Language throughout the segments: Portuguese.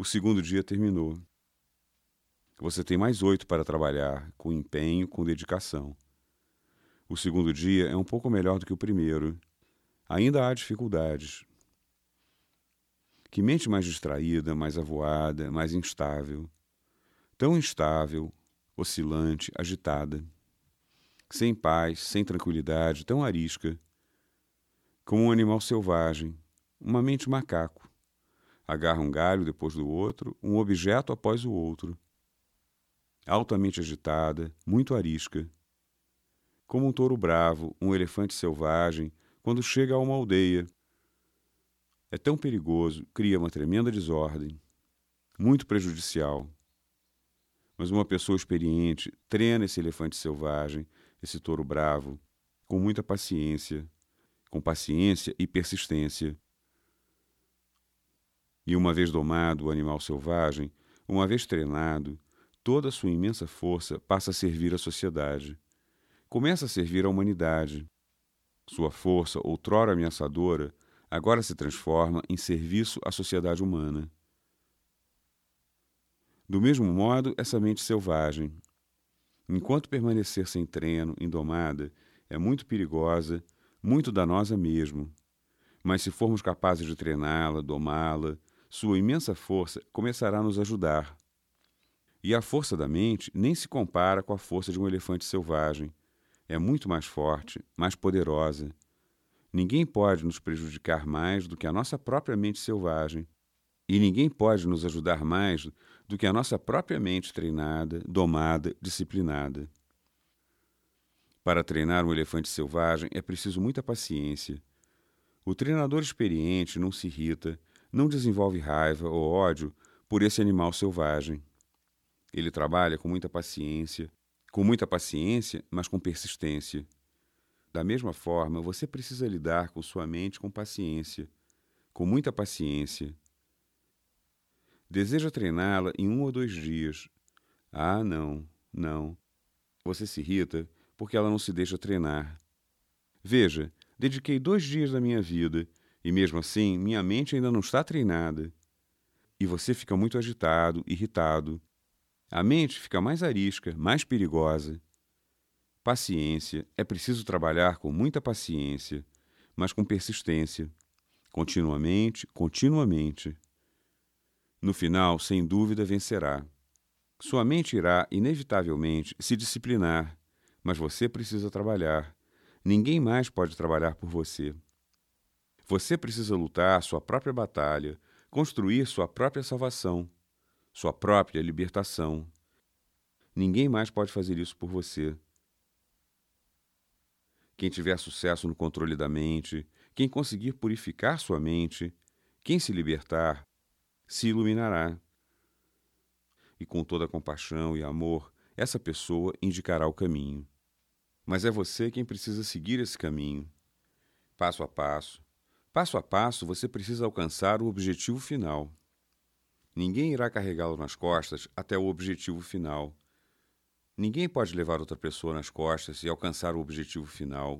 segundo dia terminou. Você tem mais 8 para trabalhar, com empenho, com dedicação. O segundo dia é um pouco melhor do que o primeiro. Ainda há dificuldades. Que mente mais distraída, mais avoada, mais instável. Tão instável, oscilante, agitada. Sem paz, sem tranquilidade, tão arisca. Como um animal selvagem, uma mente macaco. Agarra um galho depois do outro, um objeto após o outro. Altamente agitada, muito arisca. Como um touro bravo, um elefante selvagem, quando chega a uma aldeia. É tão perigoso, cria uma tremenda desordem. Muito prejudicial. Mas uma pessoa experiente treina esse elefante selvagem, esse touro bravo, com muita paciência, com paciência e persistência. E uma vez domado o animal selvagem, uma vez treinado, toda a sua imensa força passa a servir a sociedade. Começa a servir a humanidade. Sua força, outrora ameaçadora, agora se transforma em serviço à sociedade humana. Do mesmo modo, essa mente selvagem, enquanto permanecer sem treino, indomada, é muito perigosa, muito danosa mesmo. Mas se formos capazes de treiná-la, domá-la, sua imensa força começará a nos ajudar. E a força da mente nem se compara com a força de um elefante selvagem. É muito mais forte, mais poderosa. Ninguém pode nos prejudicar mais do que a nossa própria mente selvagem. E ninguém pode nos ajudar mais do que a nossa própria mente treinada, domada, disciplinada. Para treinar um elefante selvagem é preciso muita paciência. O treinador experiente não se irrita, não desenvolve raiva ou ódio por esse animal selvagem. Ele trabalha com muita paciência, mas com persistência. Da mesma forma, você precisa lidar com sua mente com paciência, com muita paciência. Deseja treiná-la em 1 ou 2 dias. Ah, não. Você se irrita porque ela não se deixa treinar. Veja, dediquei 2 dias da minha vida e mesmo assim minha mente ainda não está treinada. E você fica muito agitado, irritado. A mente fica mais arisca, mais perigosa. Paciência, é preciso trabalhar com muita paciência, mas com persistência. Continuamente. No final, sem dúvida, vencerá. Sua mente irá, inevitavelmente, se disciplinar, mas você precisa trabalhar. Ninguém mais pode trabalhar por você. Você precisa lutar sua própria batalha, construir sua própria salvação, sua própria libertação. Ninguém mais pode fazer isso por você. Quem tiver sucesso no controle da mente, quem conseguir purificar sua mente, quem se libertar, se iluminará. E com toda compaixão e amor, essa pessoa indicará o caminho. Mas é você quem precisa seguir esse caminho. Passo a passo. Passo a passo, você precisa alcançar o objetivo final. Ninguém irá carregá-lo nas costas até o objetivo final. Ninguém pode levar outra pessoa nas costas e alcançar o objetivo final.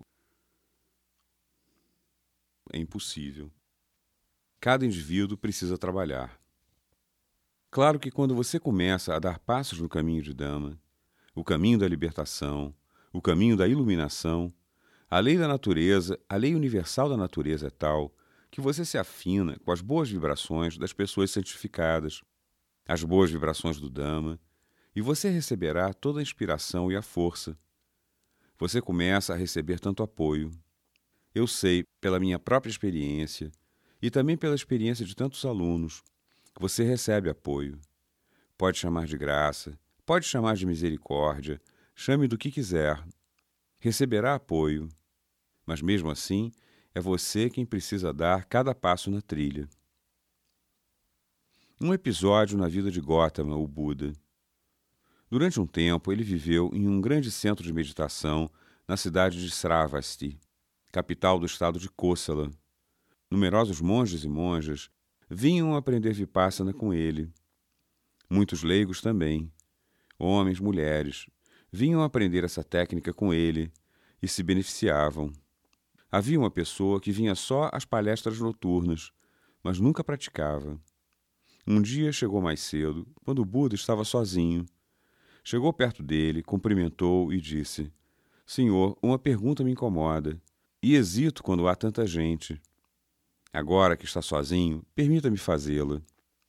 É impossível. Cada indivíduo precisa trabalhar. Claro que quando você começa a dar passos no caminho de Dhamma, o caminho da libertação, o caminho da iluminação, a lei da natureza, a lei universal da natureza é tal que você se afina com as boas vibrações das pessoas santificadas, as boas vibrações do Dhamma, e você receberá toda a inspiração e a força. Você começa a receber tanto apoio. Eu sei, pela minha própria experiência, e também pela experiência de tantos alunos, você recebe apoio. Pode chamar de graça, pode chamar de misericórdia, chame do que quiser. Receberá apoio, mas mesmo assim, é você quem precisa dar cada passo na trilha. Um episódio na vida de Gautama, o Buda. Durante um tempo, ele viveu em um grande centro de meditação na cidade de Sravasti, capital do estado de Kosala. Numerosos monges e monjas vinham aprender Vipassana com ele. Muitos leigos também, homens, mulheres, vinham aprender essa técnica com ele e se beneficiavam. Havia uma pessoa que vinha só às palestras noturnas, mas nunca praticava. Um dia chegou mais cedo, quando o Buda estava sozinho. Chegou perto dele, cumprimentou e disse: Senhor, uma pergunta me incomoda, e hesito quando há tanta gente. Agora que está sozinho, permita-me fazê-la.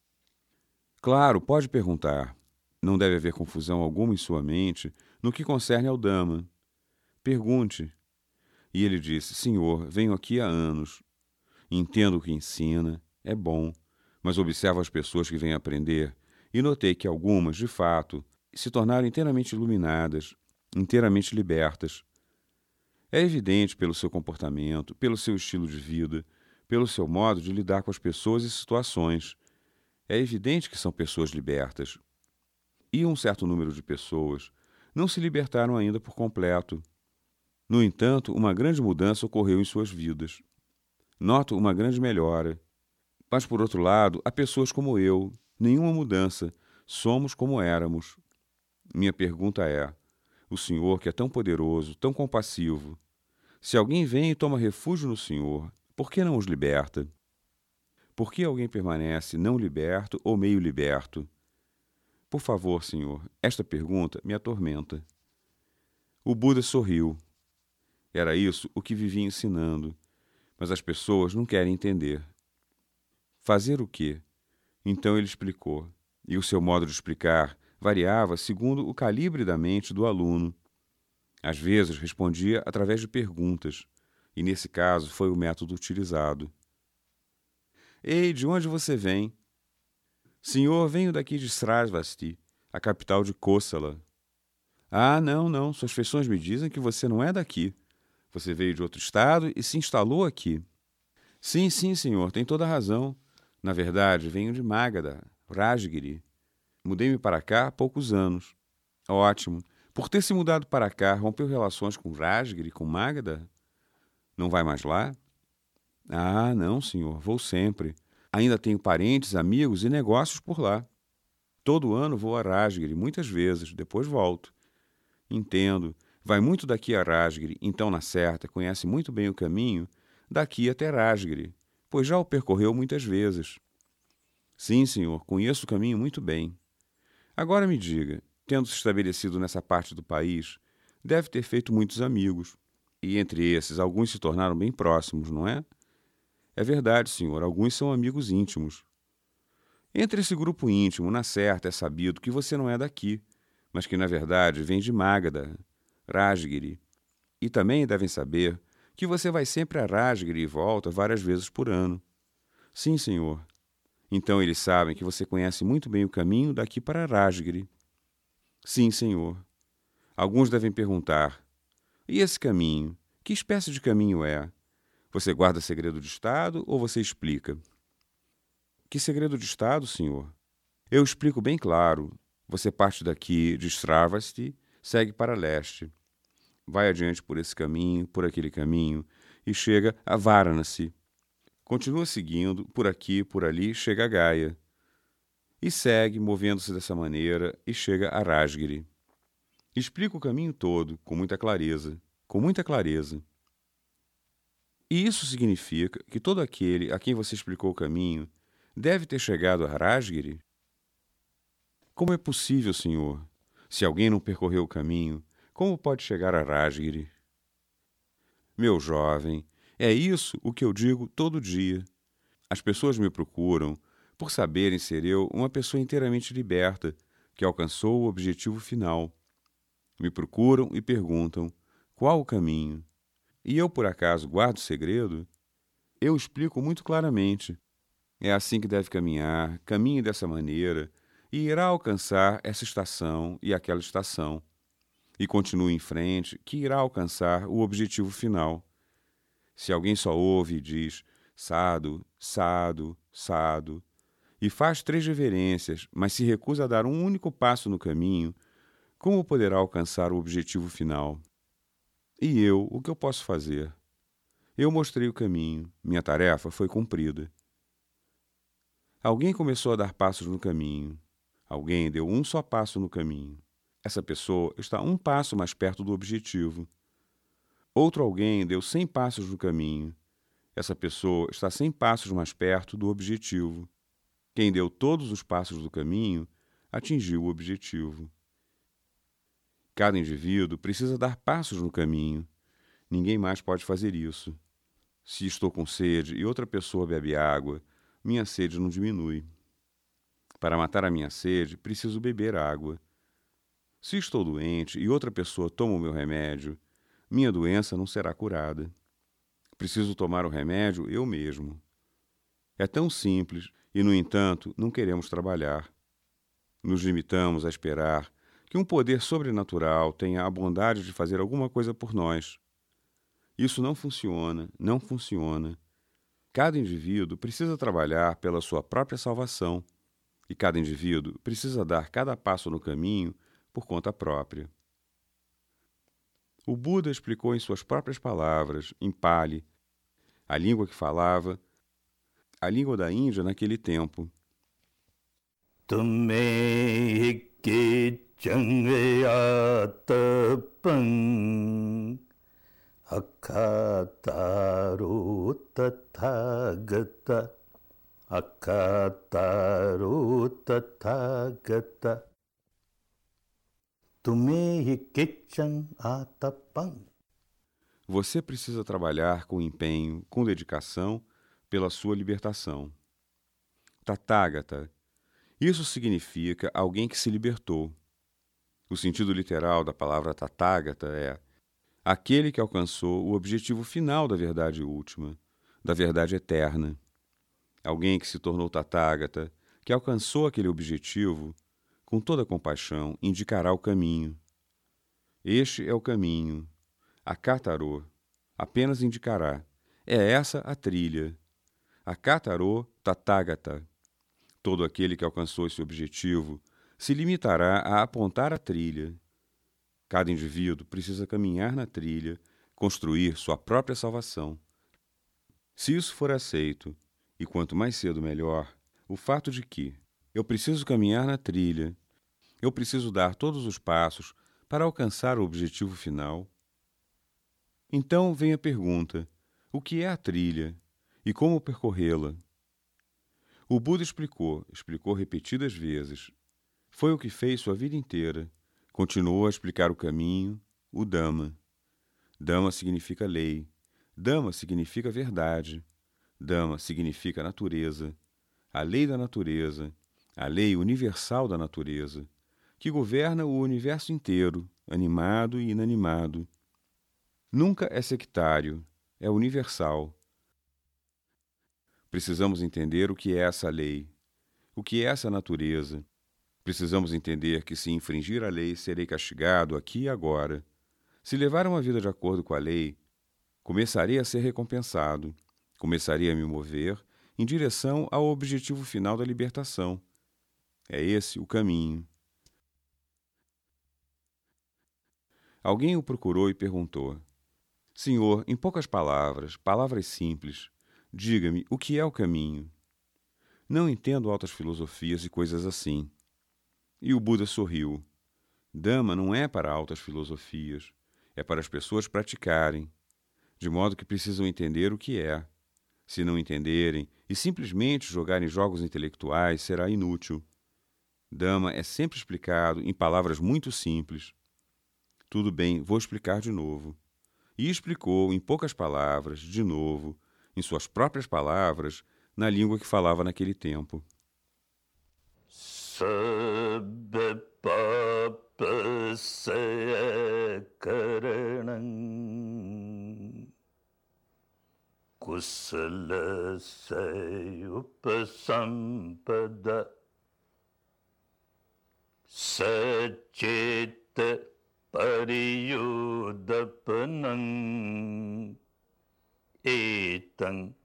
Claro, pode perguntar. Não deve haver confusão alguma em sua mente no que concerne ao Dhamma. Pergunte. E ele disse: Senhor, venho aqui há anos. Entendo o que ensina, é bom, mas observo as pessoas que vêm aprender e notei que algumas, de fato, se tornaram inteiramente iluminadas, inteiramente libertas. É evidente pelo seu comportamento, pelo seu estilo de vida, pelo seu modo de lidar com as pessoas e situações. É evidente que são pessoas libertas. E um certo número de pessoas não se libertaram ainda por completo. No entanto, uma grande mudança ocorreu em suas vidas. Noto uma grande melhora. Mas, por outro lado, há pessoas como eu. Nenhuma mudança. Somos como éramos. Minha pergunta é: o Senhor, que é tão poderoso, tão compassivo, se alguém vem e toma refúgio no Senhor, por que não os liberta? Por que alguém permanece não liberto ou meio liberto? Por favor, Senhor, esta pergunta me atormenta. O Buda sorriu. Era isso o que vivia ensinando, mas as pessoas não querem entender. Fazer o quê? Então ele explicou, e o seu modo de explicar variava segundo o calibre da mente do aluno. Às vezes respondia através de perguntas, e nesse caso foi o método utilizado. Ei, de onde você vem? Senhor, venho daqui de Sravasti, a capital de Kosala. Ah, não, suas feições me dizem que você não é daqui. Você veio de outro estado e se instalou aqui. Sim, senhor, tem toda a razão. Na verdade, venho de Magadha, Rajgiri. Mudei-me para cá há poucos anos. Ótimo. Por ter se mudado para cá, rompeu relações com Rajgiri, com Magadha? Não vai mais lá? Ah, não, senhor, vou sempre. Ainda tenho parentes, amigos e negócios por lá. Todo ano vou a Rajgiri, muitas vezes, depois volto. Entendo. Vai muito daqui a Rajgiri, então, na certa, conhece muito bem o caminho daqui até Rajgiri, pois já o percorreu muitas vezes. Sim, senhor, conheço o caminho muito bem. Agora me diga, tendo se estabelecido nessa parte do país, deve ter feito muitos amigos. E entre esses, alguns se tornaram bem próximos, não é? É verdade, senhor, alguns são amigos íntimos. Entre esse grupo íntimo, na certa, é sabido que você não é daqui, mas que, na verdade, vem de Magadha, Rajgiri. E também devem saber que você vai sempre a Rajgiri e volta várias vezes por ano. Sim, senhor. Então eles sabem que você conhece muito bem o caminho daqui para Rajgiri. Sim, senhor. Alguns devem perguntar: e esse caminho? Que espécie de caminho é? Você guarda segredo de Estado ou você explica? Que segredo de Estado, senhor? Eu explico bem claro. Você parte daqui de Sravasti, segue para leste. Vai adiante por esse caminho, por aquele caminho, e chega a Varanasi. Continua seguindo, por aqui, por ali, chega a Gaia. E segue, movendo-se dessa maneira, e chega a Rajgiri. Explica o caminho todo, com muita clareza, com muita clareza. E isso significa que todo aquele a quem você explicou o caminho deve ter chegado a Rajgiri? Como é possível, senhor? Se alguém não percorreu o caminho, como pode chegar a Rajgiri? Meu jovem, é isso o que eu digo todo dia. As pessoas me procuram por saberem ser eu uma pessoa inteiramente liberta, que alcançou o objetivo final. Me procuram e perguntam: qual o caminho? E eu, por acaso, guardo segredo? Eu explico muito claramente. É assim que deve caminhar, caminhe dessa maneira, e irá alcançar essa estação e aquela estação. E continue em frente, que irá alcançar o objetivo final. Se alguém só ouve e diz Sadhu, Sadhu, Sadhu, e faz 3 reverências, mas se recusa a dar um único passo no caminho, como poderá alcançar o objetivo final? E eu, o que eu posso fazer? Eu mostrei o caminho, minha tarefa foi cumprida. Alguém começou a dar passos no caminho. Alguém deu um só passo no caminho. Essa pessoa está um passo mais perto do objetivo. Outro alguém deu 100 passos no caminho. Essa pessoa está 100 passos mais perto do objetivo. Quem deu todos os passos do caminho atingiu o objetivo. Cada indivíduo precisa dar passos no caminho. Ninguém mais pode fazer isso. Se estou com sede e outra pessoa bebe água, minha sede não diminui. Para matar a minha sede, preciso beber água. Se estou doente e outra pessoa toma o meu remédio, minha doença não será curada. Preciso tomar o remédio eu mesmo. É tão simples e, no entanto, não queremos trabalhar. Nos limitamos a esperar que um poder sobrenatural tenha a bondade de fazer alguma coisa por nós. Isso não funciona, não funciona. Cada indivíduo precisa trabalhar pela sua própria salvação e cada indivíduo precisa dar cada passo no caminho por conta própria. O Buda explicou em suas próprias palavras, em Pali, a língua que falava, a língua da Índia naquele tempo. Tumme hikki changayatapam akataru tathagata akataru tathagata tumme hikki changayatapam. Você precisa trabalhar com empenho, com dedicação, pela sua libertação. Tathagata. Isso significa alguém que se libertou. O sentido literal da palavra Tathagata é aquele que alcançou o objetivo final da verdade última, da verdade eterna. Alguém que se tornou Tathagata, que alcançou aquele objetivo, com toda compaixão, indicará o caminho. Este é o caminho. Akataro apenas indicará. É essa a trilha. Akataro Tathagata. Todo aquele que alcançou esse objetivo se limitará a apontar a trilha. Cada indivíduo precisa caminhar na trilha, construir sua própria salvação. Se isso for aceito, e quanto mais cedo melhor, o fato de que eu preciso caminhar na trilha, eu preciso dar todos os passos para alcançar o objetivo final. Então vem a pergunta: o que é a trilha e como percorrê-la? O Buda explicou repetidas vezes. Foi o que fez sua vida inteira. Continuou a explicar o caminho, o Dhamma. Dhamma significa lei. Dhamma significa verdade. Dhamma significa natureza. A lei da natureza, a lei universal da natureza, que governa o universo inteiro, animado e inanimado. Nunca é sectário, é universal. Precisamos entender o que é essa lei, o que é essa natureza. Precisamos entender que, se infringir a lei, serei castigado aqui e agora. Se levar uma vida de acordo com a lei, começarei a ser recompensado, começarei a me mover em direção ao objetivo final da libertação. É esse o caminho. Alguém o procurou e perguntou: Senhor, em poucas palavras, palavras simples, diga-me o que é o caminho. Não entendo altas filosofias e coisas assim. E o Buda sorriu. Dhamma não é para altas filosofias, é para as pessoas praticarem, de modo que precisam entender o que é. Se não entenderem e simplesmente jogarem jogos intelectuais, será inútil. Dhamma é sempre explicado em palavras muito simples. Tudo bem, vou explicar de novo. E explicou em poucas palavras, de novo, em suas próprias palavras, na língua que falava naquele tempo. Sabba papasaya karanam kusalasaya upasampada sacita pariyudapanam etam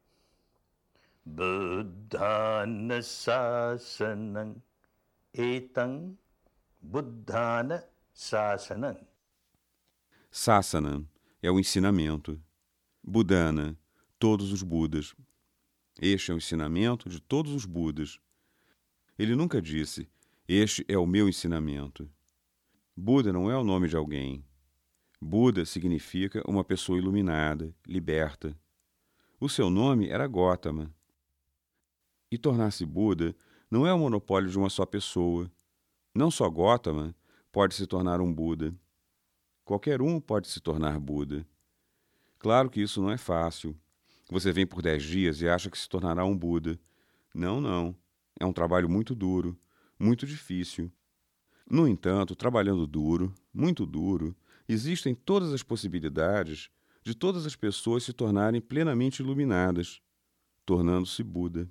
buddhana sasanam etam buddhana sasanam. Sasanam é o ensinamento. Buddhana, todos os Budas. Este é o ensinamento de todos os Budas. Ele nunca disse, este é o meu ensinamento. Buda não é o nome de alguém. Buda significa uma pessoa iluminada, liberta. O seu nome era Gotama. E tornar-se Buda não é o monopólio de uma só pessoa. Não só Gautama pode se tornar um Buda. Qualquer um pode se tornar Buda. Claro que isso não é fácil. Você vem por 10 dias e acha que se tornará um Buda. Não, não. É um trabalho muito duro, muito difícil. No entanto, trabalhando duro, muito duro, existem todas as possibilidades de todas as pessoas se tornarem plenamente iluminadas, tornando-se Buda.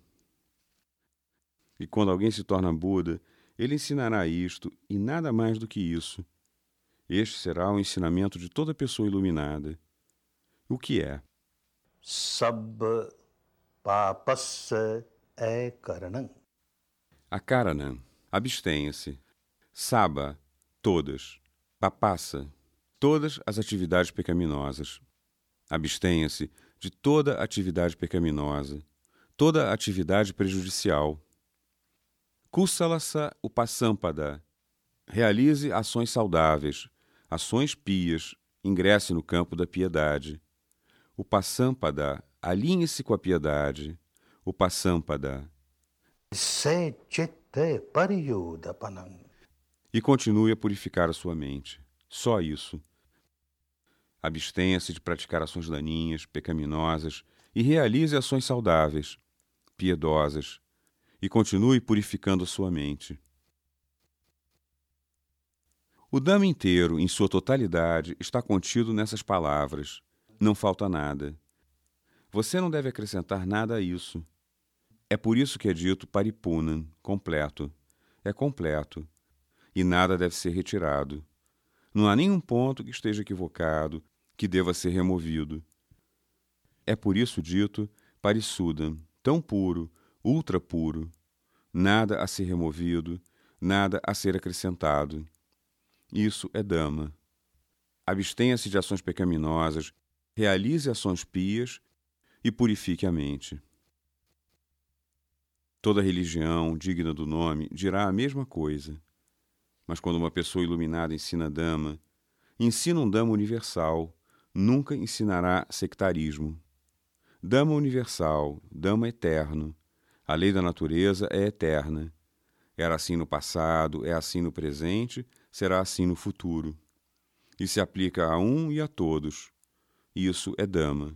E quando alguém se torna Buda, ele ensinará isto e nada mais do que isso. Este será o ensinamento de toda pessoa iluminada. O que é? Sabba papassa karanam. Akaranam, abstenha-se. Saba, todas. Papassa, todas as atividades pecaminosas. Abstenha-se de toda atividade pecaminosa, toda atividade prejudicial. Kusalasa upasampada, realize ações saudáveis, ações pias, ingresse no campo da piedade. Upasampada, alinhe-se com a piedade. Upasampada. Se chitte pariyudapanam. E continue a purificar a sua mente. Só isso. Abstenha-se de praticar ações daninhas, pecaminosas e realize ações saudáveis, piedosas, e continue purificando a sua mente. O Dhamma inteiro, em sua totalidade, está contido nessas palavras. Não falta nada. Você não deve acrescentar nada a isso. É por isso que é dito Paripunam, completo. É completo. E nada deve ser retirado. Não há nenhum ponto que esteja equivocado, que deva ser removido. É por isso dito Parisuddham, tão puro, ultra puro. Nada a ser removido, nada a ser acrescentado. Isso é Dhamma. Abstenha-se de ações pecaminosas, realize ações pias e purifique a mente. Toda religião, digna do nome, dirá a mesma coisa. Mas quando uma pessoa iluminada ensina Dhamma, ensina um Dhamma universal, nunca ensinará sectarismo. Dhamma universal, Dhamma eterno. A lei da natureza é eterna. Era assim no passado, é assim no presente, será assim no futuro. E se aplica a um e a todos. Isso é Dhamma.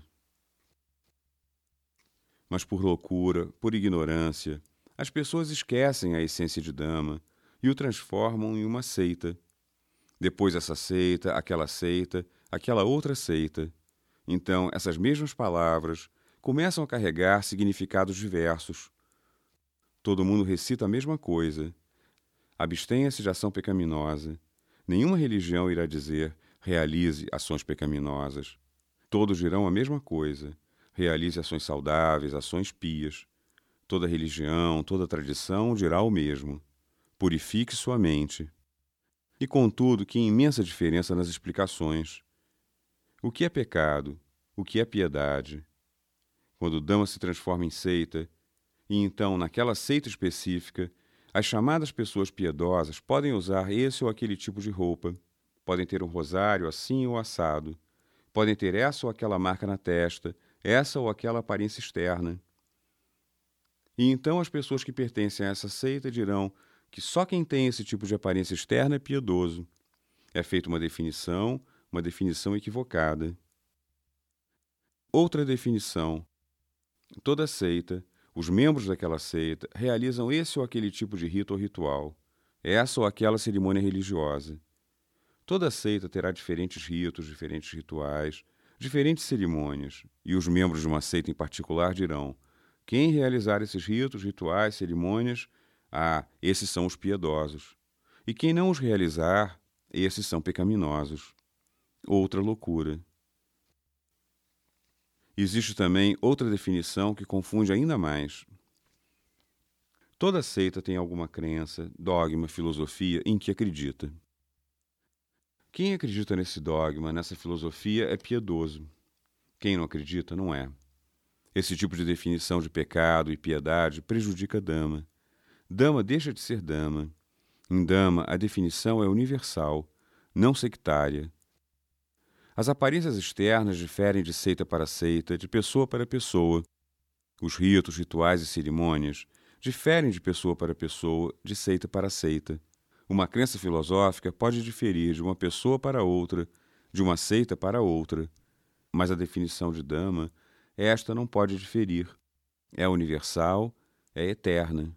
Mas por loucura, por ignorância, as pessoas esquecem a essência de Dhamma e o transformam em uma seita. Depois essa seita, aquela outra seita. Então, essas mesmas palavras começam a carregar significados diversos. Todo mundo recita a mesma coisa. Abstenha-se de ação pecaminosa. Nenhuma religião irá dizer, realize ações pecaminosas. Todos dirão a mesma coisa. Realize ações saudáveis, ações pias. Toda religião, toda tradição dirá o mesmo. Purifique sua mente. E, contudo, que imensa diferença nas explicações. O que é pecado? O que é piedade? Quando o Dhamma se transforma em seita, e então, naquela seita específica, as chamadas pessoas piedosas podem usar esse ou aquele tipo de roupa, podem ter um rosário assim ou assado, podem ter essa ou aquela marca na testa, essa ou aquela aparência externa. E então as pessoas que pertencem a essa seita dirão que só quem tem esse tipo de aparência externa é piedoso. É feita uma definição equivocada. Outra definição. Toda seita, os membros daquela seita, realizam esse ou aquele tipo de rito ou ritual, essa ou aquela cerimônia religiosa. Toda seita terá diferentes ritos, diferentes rituais, diferentes cerimônias, e os membros de uma seita em particular dirão: quem realizar esses ritos, rituais, cerimônias, esses são os piedosos. E quem não os realizar, esses são pecaminosos. Outra loucura. Existe também outra definição que confunde ainda mais. Toda seita tem alguma crença, dogma, filosofia em que acredita. Quem acredita nesse dogma, nessa filosofia, é piedoso. Quem não acredita, não é. Esse tipo de definição de pecado e piedade prejudica Dhamma. Dhamma deixa de ser Dhamma. Em Dhamma, a definição é universal, não sectária. As aparências externas diferem de seita para seita, de pessoa para pessoa. Os ritos, rituais e cerimônias diferem de pessoa para pessoa, de seita para seita. Uma crença filosófica pode diferir de uma pessoa para outra, de uma seita para outra, mas a definição de Dhamma, esta não pode diferir. É universal, é eterna.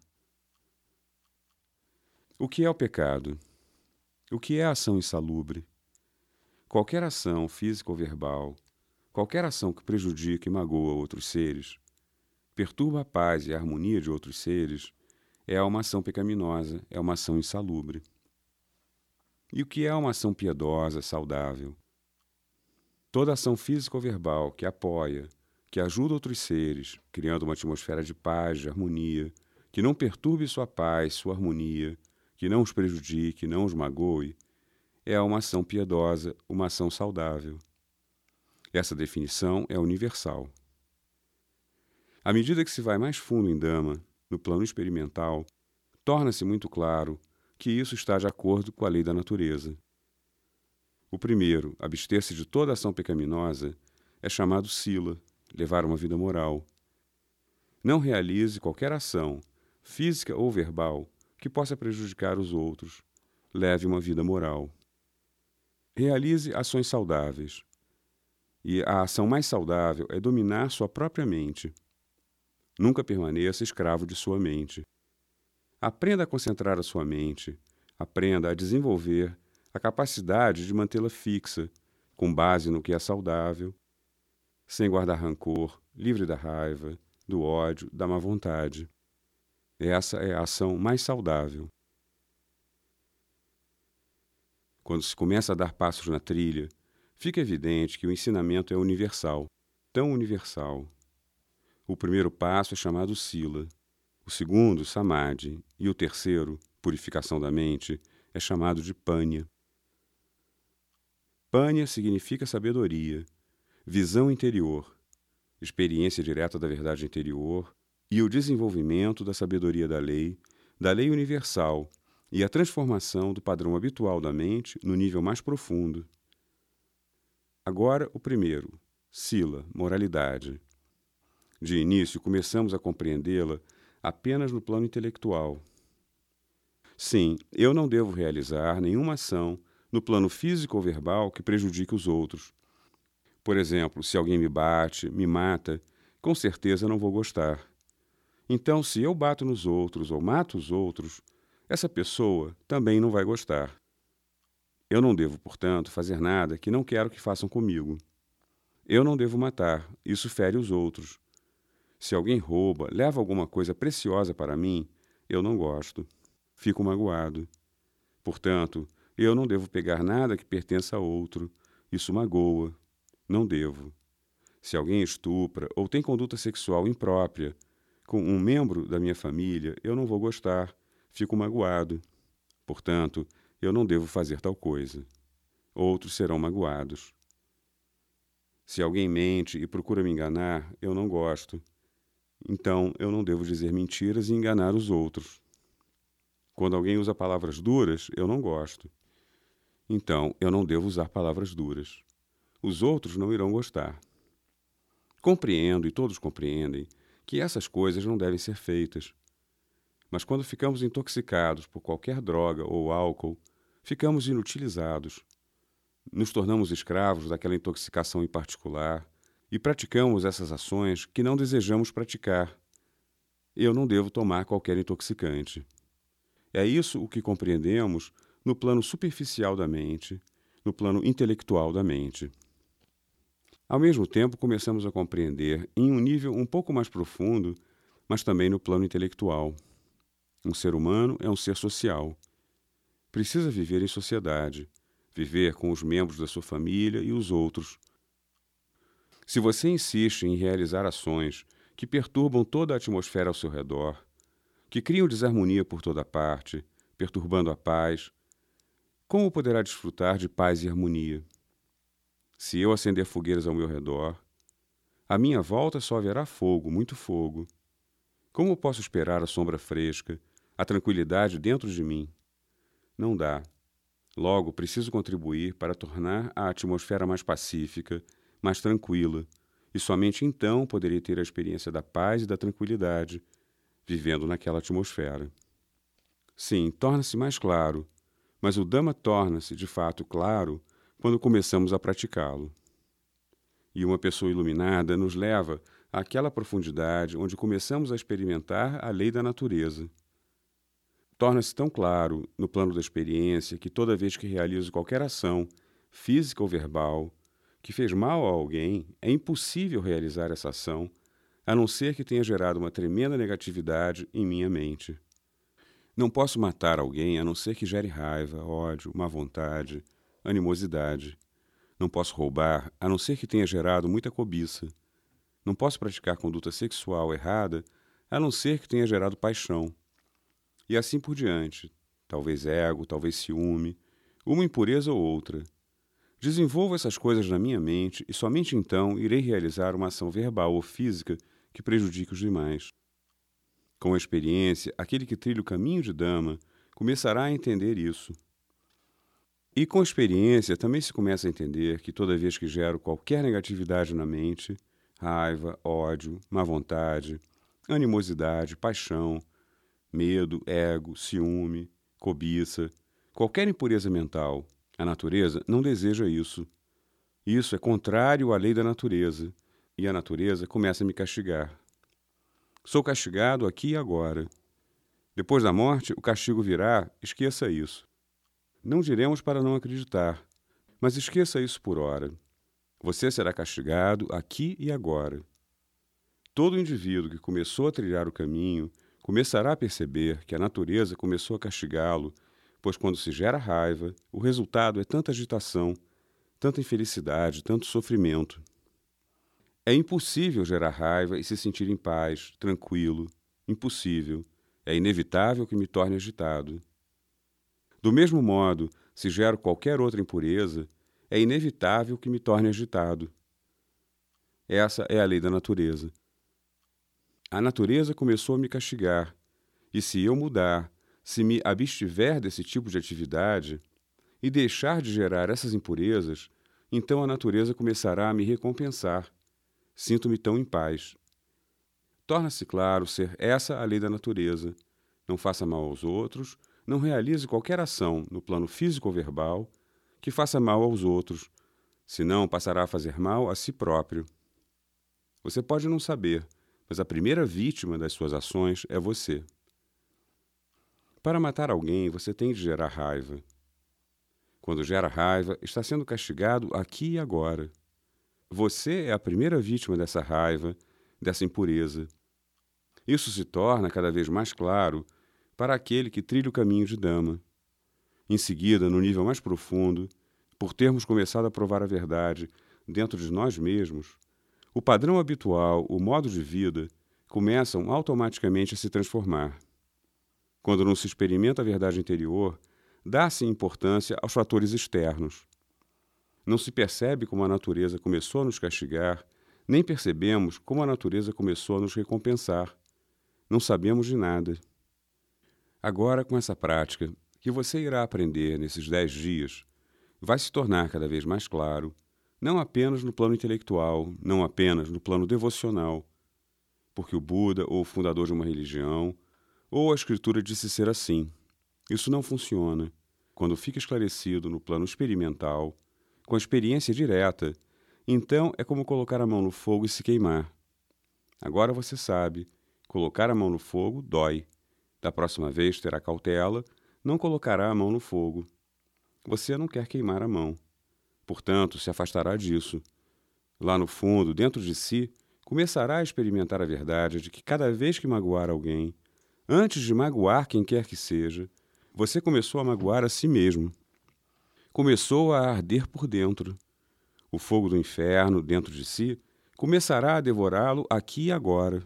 O que é o pecado? O que é a ação insalubre? Qualquer ação, física ou verbal, qualquer ação que prejudique e magoa outros seres, perturba a paz e a harmonia de outros seres, é uma ação pecaminosa, é uma ação insalubre. E o que é uma ação piedosa, saudável? Toda ação física ou verbal que apoia, que ajuda outros seres, criando uma atmosfera de paz, de harmonia, que não perturbe sua paz, sua harmonia, que não os prejudique, não os magoe, é uma ação piedosa, uma ação saudável. Essa definição é universal. À medida que se vai mais fundo em Dhamma, no plano experimental, torna-se muito claro que isso está de acordo com a lei da natureza. O primeiro, abster-se de toda ação pecaminosa, é chamado sila, levar uma vida moral. Não realize qualquer ação, física ou verbal, que possa prejudicar os outros. Leve uma vida moral. Realize ações saudáveis. E a ação mais saudável é dominar sua própria mente. Nunca permaneça escravo de sua mente. Aprenda a concentrar a sua mente. Aprenda a desenvolver a capacidade de mantê-la fixa, com base no que é saudável, sem guardar rancor, livre da raiva, do ódio, da má vontade. Essa é a ação mais saudável. Quando se começa a dar passos na trilha, fica evidente que o ensinamento é universal, tão universal. O primeiro passo é chamado sila, o segundo, samadhi, e o terceiro, purificação da mente, é chamado de panya. Panya significa sabedoria, visão interior, experiência direta da verdade interior e o desenvolvimento da sabedoria da lei universal e a transformação do padrão habitual da mente no nível mais profundo. Agora, o primeiro, sila, moralidade. De início, começamos a compreendê-la apenas no plano intelectual. Sim, eu não devo realizar nenhuma ação no plano físico ou verbal que prejudique os outros. Por exemplo, se alguém me bate, me mata, com certeza não vou gostar. Então, se eu bato nos outros ou mato os outros, essa pessoa também não vai gostar. Eu não devo, portanto, fazer nada que não quero que façam comigo. Eu não devo matar, isso fere os outros. Se alguém rouba, leva alguma coisa preciosa para mim, eu não gosto. Fico magoado. Portanto, eu não devo pegar nada que pertença a outro. Isso magoa. Não devo. Se alguém estupra ou tem conduta sexual imprópria com um membro da minha família, eu não vou gostar. Fico magoado. Portanto, eu não devo fazer tal coisa. Outros serão magoados. Se alguém mente e procura me enganar, eu não gosto. Então, eu não devo dizer mentiras e enganar os outros. Quando alguém usa palavras duras, eu não gosto. Então, eu não devo usar palavras duras. Os outros não irão gostar. Compreendo, e todos compreendem, que essas coisas não devem ser feitas. Mas quando ficamos intoxicados por qualquer droga ou álcool, ficamos inutilizados. Nos tornamos escravos daquela intoxicação em particular e praticamos essas ações que não desejamos praticar. Eu não devo tomar qualquer intoxicante. É isso o que compreendemos no plano superficial da mente, no plano intelectual da mente. Ao mesmo tempo, começamos a compreender em um nível um pouco mais profundo, mas também no plano intelectual. Um ser humano é um ser social. Precisa viver em sociedade, viver com os membros da sua família e os outros. Se você insiste em realizar ações que perturbam toda a atmosfera ao seu redor, que criam desarmonia por toda parte, perturbando a paz, como poderá desfrutar de paz e harmonia? Se eu acender fogueiras ao meu redor, à minha volta só haverá fogo, muito fogo. Como posso esperar a sombra fresca, a tranquilidade dentro de mim? Não dá. Logo, preciso contribuir para tornar a atmosfera mais pacífica, mais tranquila, e somente então poderei ter a experiência da paz e da tranquilidade, vivendo naquela atmosfera. Sim, torna-se mais claro, mas o Dhamma torna-se, de fato, claro quando começamos a praticá-lo. E uma pessoa iluminada nos leva àquela profundidade onde começamos a experimentar a lei da natureza. Torna-se tão claro, no plano da experiência, que toda vez que realizo qualquer ação, física ou verbal, que fez mal a alguém, é impossível realizar essa ação, a não ser que tenha gerado uma tremenda negatividade em minha mente. Não posso matar alguém a não ser que gere raiva, ódio, má vontade, animosidade. Não posso roubar a não ser que tenha gerado muita cobiça. Não posso praticar conduta sexual errada a não ser que tenha gerado paixão. E assim por diante, talvez ego, talvez ciúme, uma impureza ou outra. Desenvolvo essas coisas na minha mente e somente então irei realizar uma ação verbal ou física que prejudique os demais. Com a experiência, aquele que trilha o caminho de Dhamma começará a entender isso. E com a experiência também se começa a entender que toda vez que gero qualquer negatividade na mente, raiva, ódio, má vontade, animosidade, paixão, medo, ego, ciúme, cobiça, qualquer impureza mental, a natureza não deseja isso. Isso é contrário à lei da natureza, e a natureza começa a me castigar. Sou castigado aqui e agora. Depois da morte, o castigo virá, esqueça isso. Não diremos para não acreditar, mas esqueça isso por ora. Você será castigado aqui e agora. Todo indivíduo que começou a trilhar o caminho começará a perceber que a natureza começou a castigá-lo, pois quando se gera raiva, o resultado é tanta agitação, tanta infelicidade, tanto sofrimento. É impossível gerar raiva e se sentir em paz, tranquilo. Impossível. É inevitável que me torne agitado. Do mesmo modo, se gero qualquer outra impureza, é inevitável que me torne agitado. Essa é a lei da natureza. A natureza começou a me castigar, e se eu mudar, se me abstiver desse tipo de atividade e deixar de gerar essas impurezas, então a natureza começará a me recompensar. Sinto-me tão em paz. Torna-se claro ser essa a lei da natureza. Não faça mal aos outros, não realize qualquer ação no plano físico ou verbal que faça mal aos outros, senão passará a fazer mal a si próprio. Você pode não saber, mas a primeira vítima das suas ações é você. Para matar alguém, você tem de gerar raiva. Quando gera raiva, está sendo castigado aqui e agora. Você é a primeira vítima dessa raiva, dessa impureza. Isso se torna cada vez mais claro para aquele que trilha o caminho de Dhamma. Em seguida, no nível mais profundo, por termos começado a provar a verdade dentro de nós mesmos, o padrão habitual, o modo de vida, começam automaticamente a se transformar. Quando não se experimenta a verdade interior, dá-se importância aos fatores externos. Não se percebe como a natureza começou a nos castigar, nem percebemos como a natureza começou a nos recompensar. Não sabemos de nada. Agora, com essa prática, que você irá aprender nesses 10 dias, vai se tornar cada vez mais claro, não apenas no plano intelectual, não apenas no plano devocional, porque o Buda ou o fundador de uma religião, ou a Escritura disse ser assim. Isso não funciona. Quando fica esclarecido no plano experimental, com a experiência direta, então é como colocar a mão no fogo e se queimar. Agora você sabe, colocar a mão no fogo dói. Da próxima vez terá cautela, não colocará a mão no fogo. Você não quer queimar a mão. Portanto, se afastará disso. Lá no fundo, dentro de si, começará a experimentar a verdade de que cada vez que magoar alguém, antes de magoar quem quer que seja, você começou a magoar a si mesmo. Começou a arder por dentro. O fogo do inferno, dentro de si, começará a devorá-lo aqui e agora.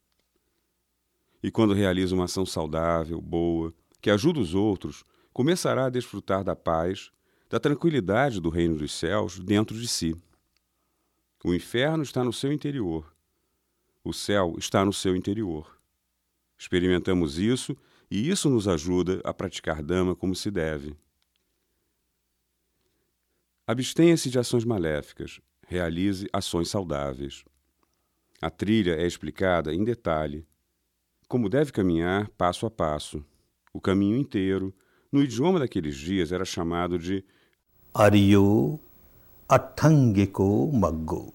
E quando realiza uma ação saudável, boa, que ajuda os outros, começará a desfrutar da paz, da tranquilidade do reino dos céus dentro de si. O inferno está no seu interior. O céu está no seu interior. Experimentamos isso e isso nos ajuda a praticar Dhamma como se deve. Abstenha-se de ações maléficas. Realize ações saudáveis. A trilha é explicada em detalhe. como deve caminhar passo a passo. O caminho inteiro, no idioma daqueles dias, era chamado de Aryo Athangiko Maggo.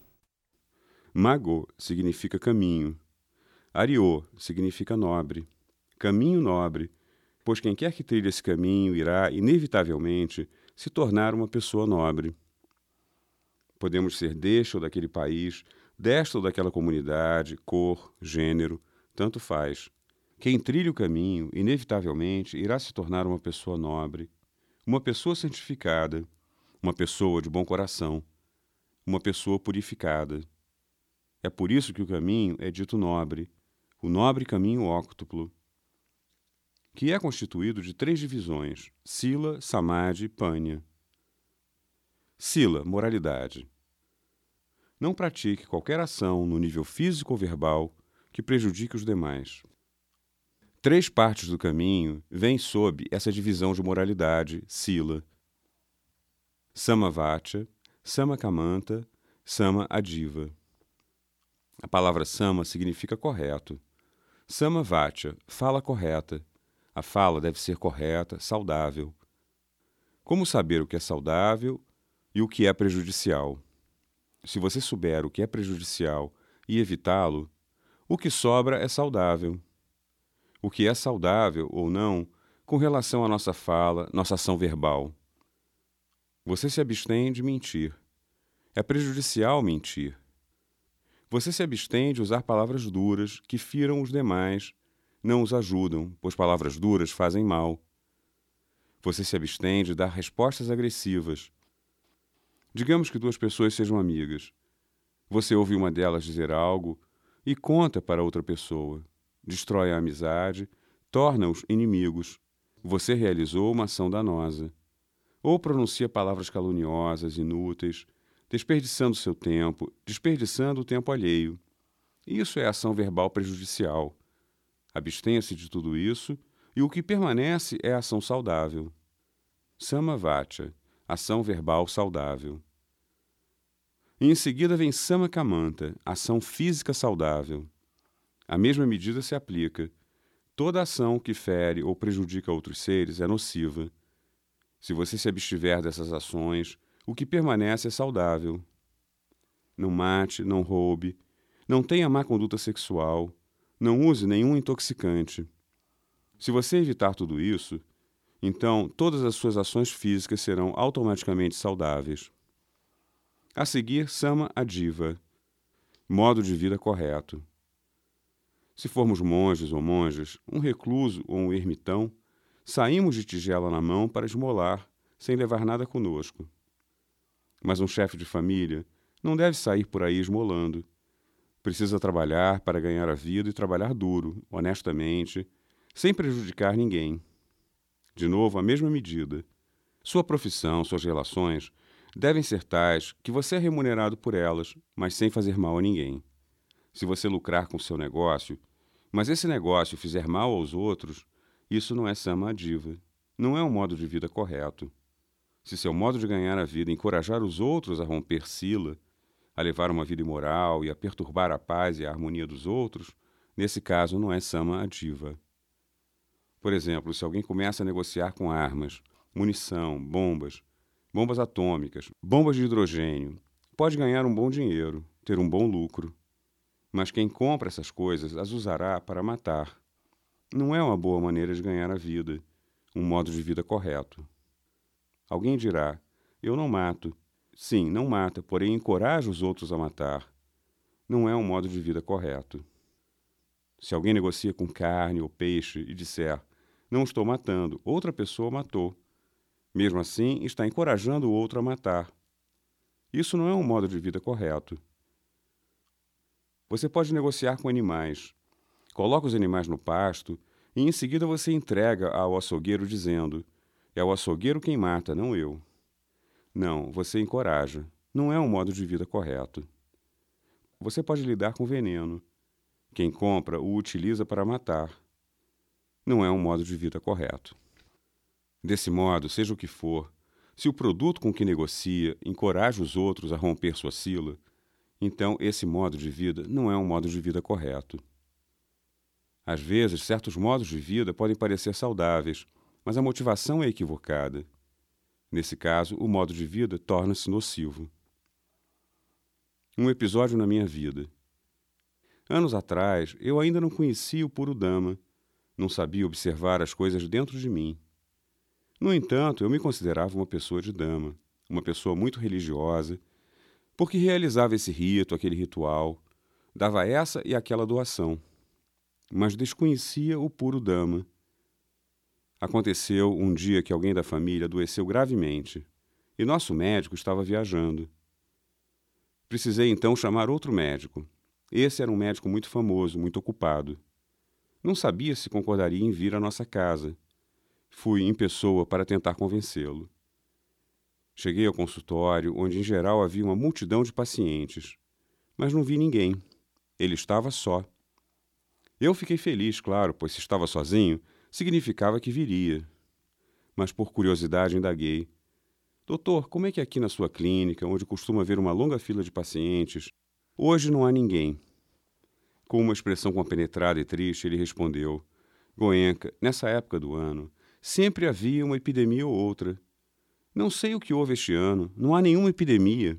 Maggo significa caminho. Aryo significa nobre. Caminho nobre, pois quem quer que trilhe esse caminho irá, inevitavelmente, se tornar uma pessoa nobre. Podemos ser deste ou daquele país, desta ou daquela comunidade, cor, gênero, tanto faz. Quem trilha o caminho, inevitavelmente, irá se tornar uma pessoa nobre, uma pessoa santificada, uma pessoa de bom coração, uma pessoa purificada. É por isso que o caminho é dito nobre, o nobre caminho óctuplo, que é constituído de 3 divisões: Sila, Samadhi e Panya. Sila, moralidade. Não pratique qualquer ação no nível físico ou verbal que prejudique os demais. 3 partes do caminho vêm sob essa divisão de moralidade, Sila: Samavaccha, Samakamanta, Sama-adiva. A palavra Sama significa correto. Samavaccha, fala correta. A fala deve ser correta, saudável. Como saber o que é saudável e o que é prejudicial? Se você souber o que é prejudicial e evitá-lo, o que sobra é saudável. O que é saudável ou não com relação à nossa fala, nossa ação verbal? Você se abstém de mentir. É prejudicial mentir. Você se abstém de usar palavras duras que firam os demais, não os ajudam, pois palavras duras fazem mal. Você se abstém de dar respostas agressivas. Digamos que 2 pessoas sejam amigas. Você ouve uma delas dizer algo e conta para outra pessoa. Destrói a amizade, torna-os inimigos. Você realizou uma ação danosa. Ou pronuncia palavras caluniosas, inúteis, desperdiçando seu tempo, desperdiçando o tempo alheio. Isso é ação verbal prejudicial. Abstenha-se de tudo isso e o que permanece é ação saudável. Samavaccha, ação verbal saudável. E em seguida vem Samakamanta, ação física saudável. A mesma medida se aplica. Toda ação que fere ou prejudica outros seres é nociva. Se você se abstiver dessas ações, o que permanece é saudável. Não mate, não roube, não tenha má conduta sexual, não use nenhum intoxicante. Se você evitar tudo isso, então todas as suas ações físicas serão automaticamente saudáveis. A seguir, Sama-adiva, modo de vida correto. Se formos monges ou monjas, um recluso ou um ermitão, saímos de tigela na mão para esmolar, sem levar nada conosco. Mas um chefe de família não deve sair por aí esmolando. Precisa trabalhar para ganhar a vida e trabalhar duro, honestamente, sem prejudicar ninguém. De novo, a mesma medida. Sua profissão, suas relações devem ser tais que você é remunerado por elas, mas sem fazer mal a ninguém. Se você lucrar com seu negócio, mas esse negócio fizer mal aos outros, isso não é Sama-adiva. Não é um modo de vida correto. Se seu modo de ganhar a vida é encorajar os outros a romper Sila, a levar uma vida imoral e a perturbar a paz e a harmonia dos outros, nesse caso não é Sama-adiva. Por exemplo, se alguém começa a negociar com armas, munição, bombas atômicas, bombas de hidrogênio, pode ganhar um bom dinheiro, ter um bom lucro. Mas quem compra essas coisas as usará para matar. Não é uma boa maneira de ganhar a vida, um modo de vida correto. Alguém dirá, eu não mato. Sim, não mata, porém encoraja os outros a matar. Não é um modo de vida correto. Se alguém negocia com carne ou peixe e disser, não estou matando, outra pessoa matou. Mesmo assim, está encorajando o outro a matar. Isso não é um modo de vida correto. Você pode negociar com animais. Coloca os animais no pasto e em seguida você entrega ao açougueiro dizendo, é o açougueiro quem mata, não eu. Não, você encoraja. Não é um modo de vida correto. Você pode lidar com veneno. Quem compra o utiliza para matar. Não é um modo de vida correto. Desse modo, seja o que for, se o produto com que negocia encoraja os outros a romper sua sila, então esse modo de vida não é um modo de vida correto. Às vezes, certos modos de vida podem parecer saudáveis, mas a motivação é equivocada. Nesse caso, o modo de vida torna-se nocivo. Um episódio na minha vida. Anos atrás, eu ainda não conhecia o puro Dhamma, não sabia observar as coisas dentro de mim. No entanto, eu me considerava uma pessoa de Dhamma, uma pessoa muito religiosa, porque realizava esse rito, aquele ritual, dava essa e aquela doação, mas desconhecia o puro Dhamma. Aconteceu um dia que alguém da família adoeceu gravemente e nosso médico estava viajando. Precisei então chamar outro médico. Esse era um médico muito famoso, muito ocupado. Não sabia se concordaria em vir à nossa casa. Fui em pessoa para tentar convencê-lo. Cheguei ao consultório, onde em geral havia uma multidão de pacientes, mas não vi ninguém. Ele estava só. Eu fiquei feliz, claro, pois se estava sozinho, significava que viria. Mas por curiosidade indaguei: doutor, como é que aqui na sua clínica, onde costuma haver uma longa fila de pacientes, hoje não há ninguém? Com uma expressão compenetrada e triste, ele respondeu: Goenka, nessa época do ano, sempre havia uma epidemia ou outra. Não sei o que houve este ano, não há nenhuma epidemia.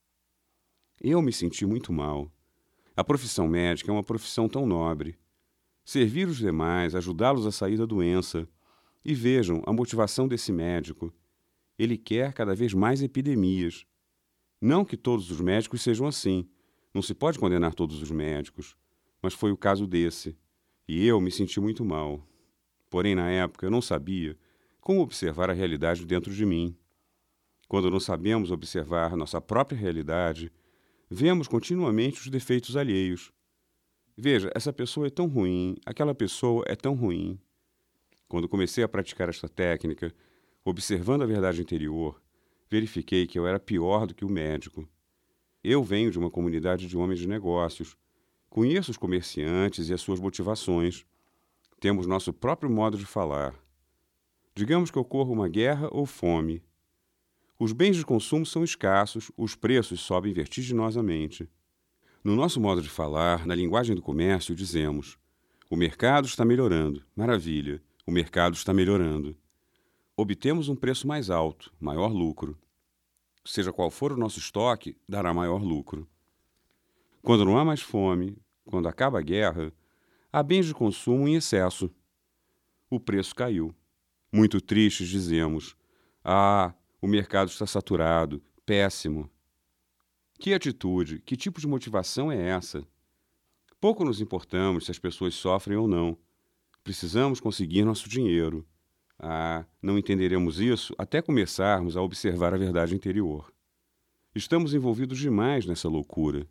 Eu me senti muito mal. A profissão médica é uma profissão tão nobre. Servir os demais, ajudá-los a sair da doença. E vejam a motivação desse médico. Ele quer cada vez mais epidemias. Não que todos os médicos sejam assim. Não se pode condenar todos os médicos. Mas foi o caso desse. E eu me senti muito mal. Porém, na época, eu não sabia como observar a realidade dentro de mim. Quando não sabemos observar nossa própria realidade, vemos continuamente os defeitos alheios. Veja, essa pessoa é tão ruim, aquela pessoa é tão ruim. Quando comecei a praticar esta técnica, observando a verdade interior, verifiquei que eu era pior do que o médico. Eu venho de uma comunidade de homens de negócios. Conheço os comerciantes e as suas motivações. Temos nosso próprio modo de falar. Digamos que ocorra uma guerra ou fome. Os bens de consumo são escassos, os preços sobem vertiginosamente. No nosso modo de falar, na linguagem do comércio, dizemos: o mercado está melhorando, maravilha, o mercado está melhorando. Obtemos um preço mais alto, maior lucro. Seja qual for o nosso estoque, dará maior lucro. Quando não há mais fome, quando acaba a guerra, há bens de consumo em excesso. O preço caiu. Muito tristes, dizemos: ah, o mercado está saturado, péssimo. Que atitude, que tipo de motivação é essa? Pouco nos importamos se as pessoas sofrem ou não. Precisamos conseguir nosso dinheiro. Ah, não entenderemos isso até começarmos a observar a verdade interior. Estamos envolvidos demais nessa loucura.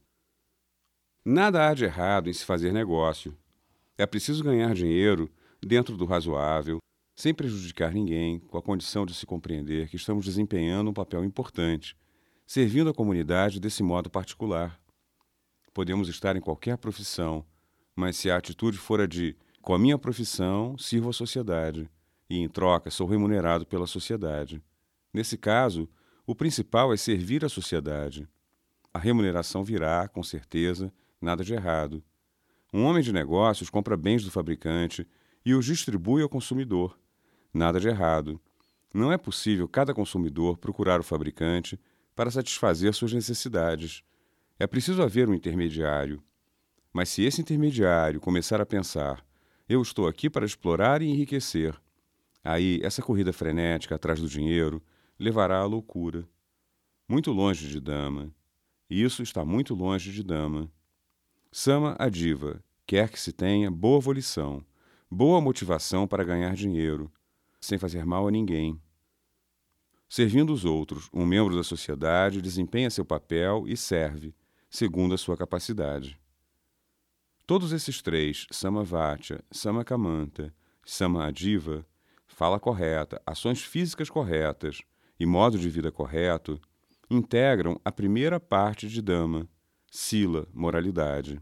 Nada há de errado em se fazer negócio. É preciso ganhar dinheiro dentro do razoável, sem prejudicar ninguém, com a condição de se compreender que estamos desempenhando um papel importante, servindo a comunidade desse modo particular. Podemos estar em qualquer profissão, mas se a atitude for a de, com a minha profissão, sirvo à sociedade, e em troca sou remunerado pela sociedade. Nesse caso, o principal é servir à sociedade. A remuneração virá, com certeza, nada de errado. Um homem de negócios compra bens do fabricante e os distribui ao consumidor. Nada de errado. Não é possível cada consumidor procurar o fabricante para satisfazer suas necessidades. É preciso haver um intermediário. Mas se esse intermediário começar a pensar: eu estou aqui para explorar e enriquecer, aí essa corrida frenética atrás do dinheiro levará à loucura. Muito longe de Dhamma. Isso está muito longe de Dhamma. Sama Adiva quer que se tenha boa volição, boa motivação para ganhar dinheiro, sem fazer mal a ninguém. Servindo os outros, um membro da sociedade desempenha seu papel e serve, segundo a sua capacidade. Todos esses três, Samavacya, Samakamanta, Sama-adiva, fala correta, ações físicas corretas e modo de vida correto, integram a primeira parte de Dhamma, Sila, moralidade.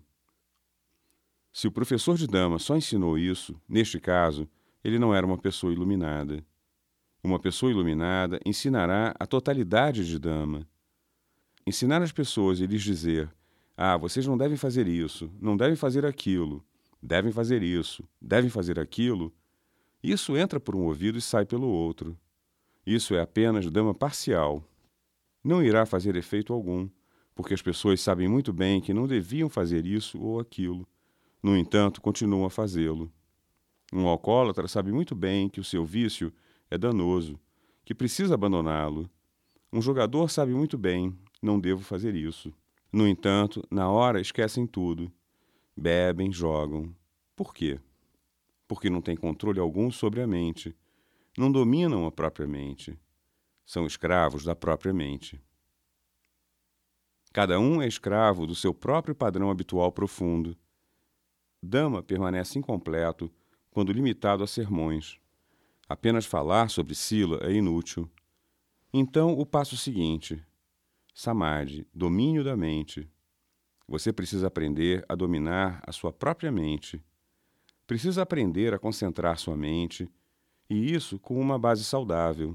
Se o professor de Dhamma só ensinou isso, neste caso, ele não era uma pessoa iluminada. Uma pessoa iluminada ensinará a totalidade de Dhamma. Ensinar as pessoas e lhes dizer: ah, vocês não devem fazer isso, não devem fazer aquilo, devem fazer isso, devem fazer aquilo, isso entra por um ouvido e sai pelo outro. Isso é apenas Dhamma parcial. Não irá fazer efeito algum, porque as pessoas sabem muito bem que não deviam fazer isso ou aquilo. No entanto, continuam a fazê-lo. Um alcoólatra sabe muito bem que o seu vício é danoso, que precisa abandoná-lo. Um jogador sabe muito bem, não devo fazer isso. No entanto, na hora esquecem tudo. Bebem, jogam. Por quê? Porque não têm controle algum sobre a mente. Não dominam a própria mente. São escravos da própria mente. Cada um é escravo do seu próprio padrão habitual profundo. Dhamma permanece incompleto quando limitado a sermões. Apenas falar sobre Sila é inútil. Então, o passo seguinte: Samadhi, domínio da mente. Você precisa aprender a dominar a sua própria mente. Precisa aprender a concentrar sua mente, e isso com uma base saudável.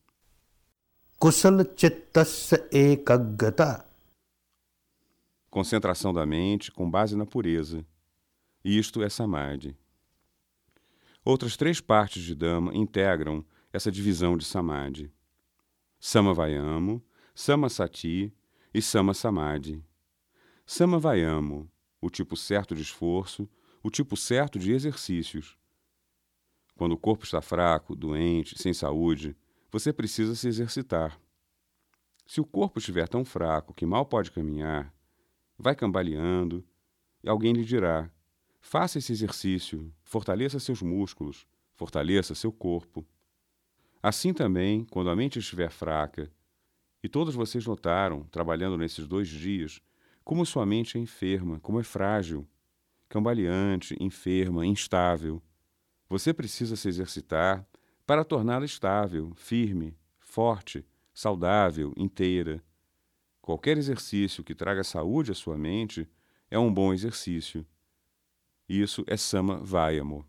Kusala chittasya ekaggata. Concentração da mente com base na pureza. Isto é Samadhi. Outras 3 partes de Dhamma integram essa divisão de Samadhi: Samavayamo, Samasati e Samasamadhi. Samavayamo, o tipo certo de esforço, o tipo certo de exercícios. Quando o corpo está fraco, doente, sem saúde, você precisa se exercitar. Se o corpo estiver tão fraco que mal pode caminhar, vai cambaleando e alguém lhe dirá: faça esse exercício, fortaleça seus músculos, fortaleça seu corpo. Assim também, quando a mente estiver fraca, e todos vocês notaram, trabalhando nesses 2 dias, como sua mente é enferma, como é frágil, cambaleante, enferma, instável. Você precisa se exercitar para torná-la estável, firme, forte, saudável, inteira. Qualquer exercício que traga saúde à sua mente é um bom exercício. Isso é Samavayamo.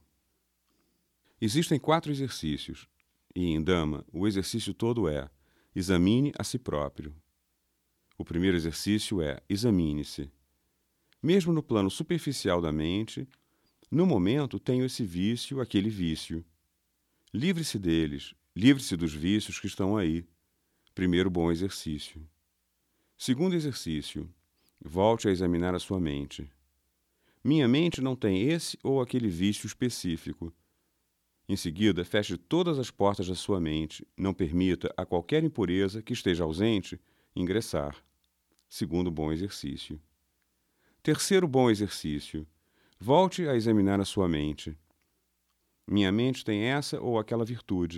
Existem 4 exercícios, e em Dhamma o exercício todo é: examine a si próprio. O primeiro exercício é: examine-se. Mesmo no plano superficial da mente, no momento tenho esse vício, aquele vício. Livre-se deles, livre-se dos vícios que estão aí. Primeiro bom exercício. Segundo exercício: volte a examinar a sua mente. Minha mente não tem esse ou aquele vício específico. Em seguida, feche todas as portas da sua mente, não permita a qualquer impureza que esteja ausente ingressar. Segundo bom exercício. Terceiro bom exercício: volte a examinar a sua mente. Minha mente tem essa ou aquela virtude.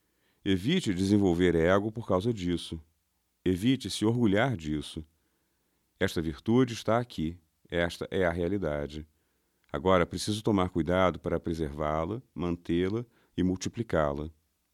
Evite desenvolver ego por causa disso. Evite se orgulhar disso. Esta virtude está aqui. Esta é a realidade. Agora preciso tomar cuidado para preservá-la, mantê-la e multiplicá-la.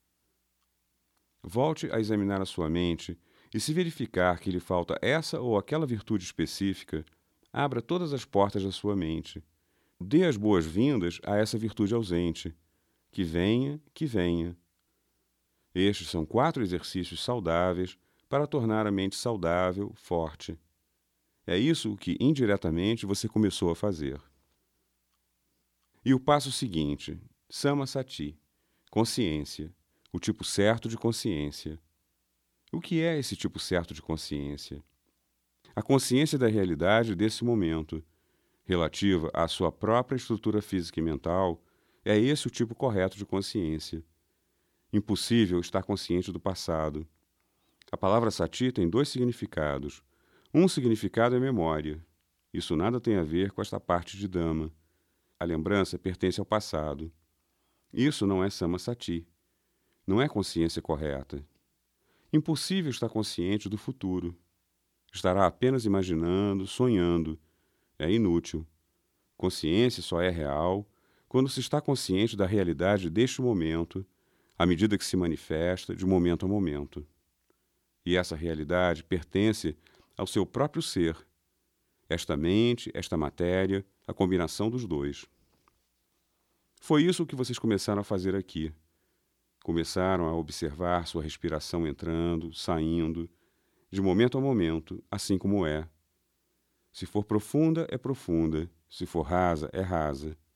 Volte a examinar a sua mente e, se verificar que lhe falta essa ou aquela virtude específica, abra todas as portas da sua mente. Dê as boas-vindas a essa virtude ausente. Que venha, que venha. Estes são 4 exercícios saudáveis para tornar a mente saudável, forte. É isso que, indiretamente, você começou a fazer. E o passo seguinte: Samasati, consciência, o tipo certo de consciência. O que é esse tipo certo de consciência? A consciência da realidade desse momento, relativa à sua própria estrutura física e mental, é esse o tipo correto de consciência. Impossível estar consciente do passado. A palavra sati tem 2 significados. Um significado é memória. Isso nada tem a ver com esta parte de Dhamma. A lembrança pertence ao passado. Isso não é samasati. Não é consciência correta. Impossível estar consciente do futuro. Estará apenas imaginando, sonhando. É inútil. Consciência só é real quando se está consciente da realidade deste momento, à medida que se manifesta de momento a momento. E essa realidade pertence ao seu próprio ser. Esta mente, esta matéria, a combinação dos 2. Foi isso que vocês começaram a fazer aqui. Começaram a observar sua respiração entrando, saindo, de momento a momento, assim como é. Se for profunda, é profunda. Se for rasa, é rasa.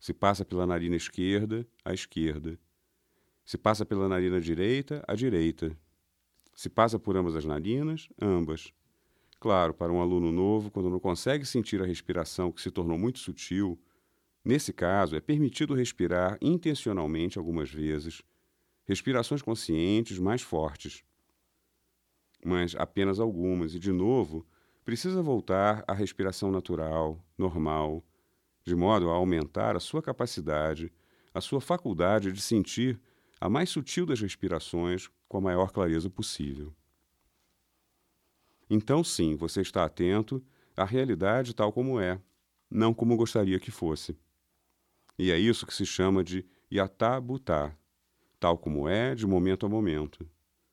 Se passa pela narina esquerda, à esquerda. Se passa pela narina direita, à direita. Se passa por ambas as narinas, ambas. Claro, para um aluno novo, quando não consegue sentir a respiração que se tornou muito sutil, nesse caso, é permitido respirar intencionalmente algumas vezes, respirações conscientes mais fortes. Mas apenas algumas, e de novo, precisa voltar à respiração natural, normal, de modo a aumentar a sua capacidade, a sua faculdade de sentir a mais sutil das respirações com a maior clareza possível. Então, sim, você está atento à realidade tal como é, não como gostaria que fosse. E é isso que se chama de yatha bhuta, tal como é, de momento a momento.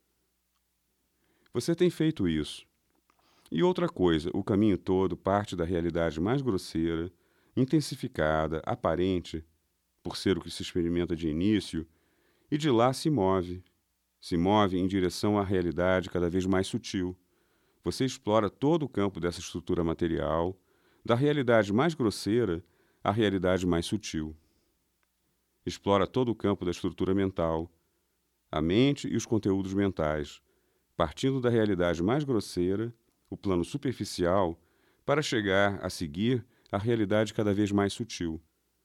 Você tem feito isso. E outra coisa, o caminho todo parte da realidade mais grosseira, intensificada, aparente, por ser o que se experimenta de início, e de lá se move em direção à realidade cada vez mais sutil. Você explora todo o campo dessa estrutura material, da realidade mais grosseira à realidade mais sutil. Explora todo o campo da estrutura mental, a mente e os conteúdos mentais, partindo da realidade mais grosseira, o plano superficial, para chegar a seguir a realidade cada vez mais sutil.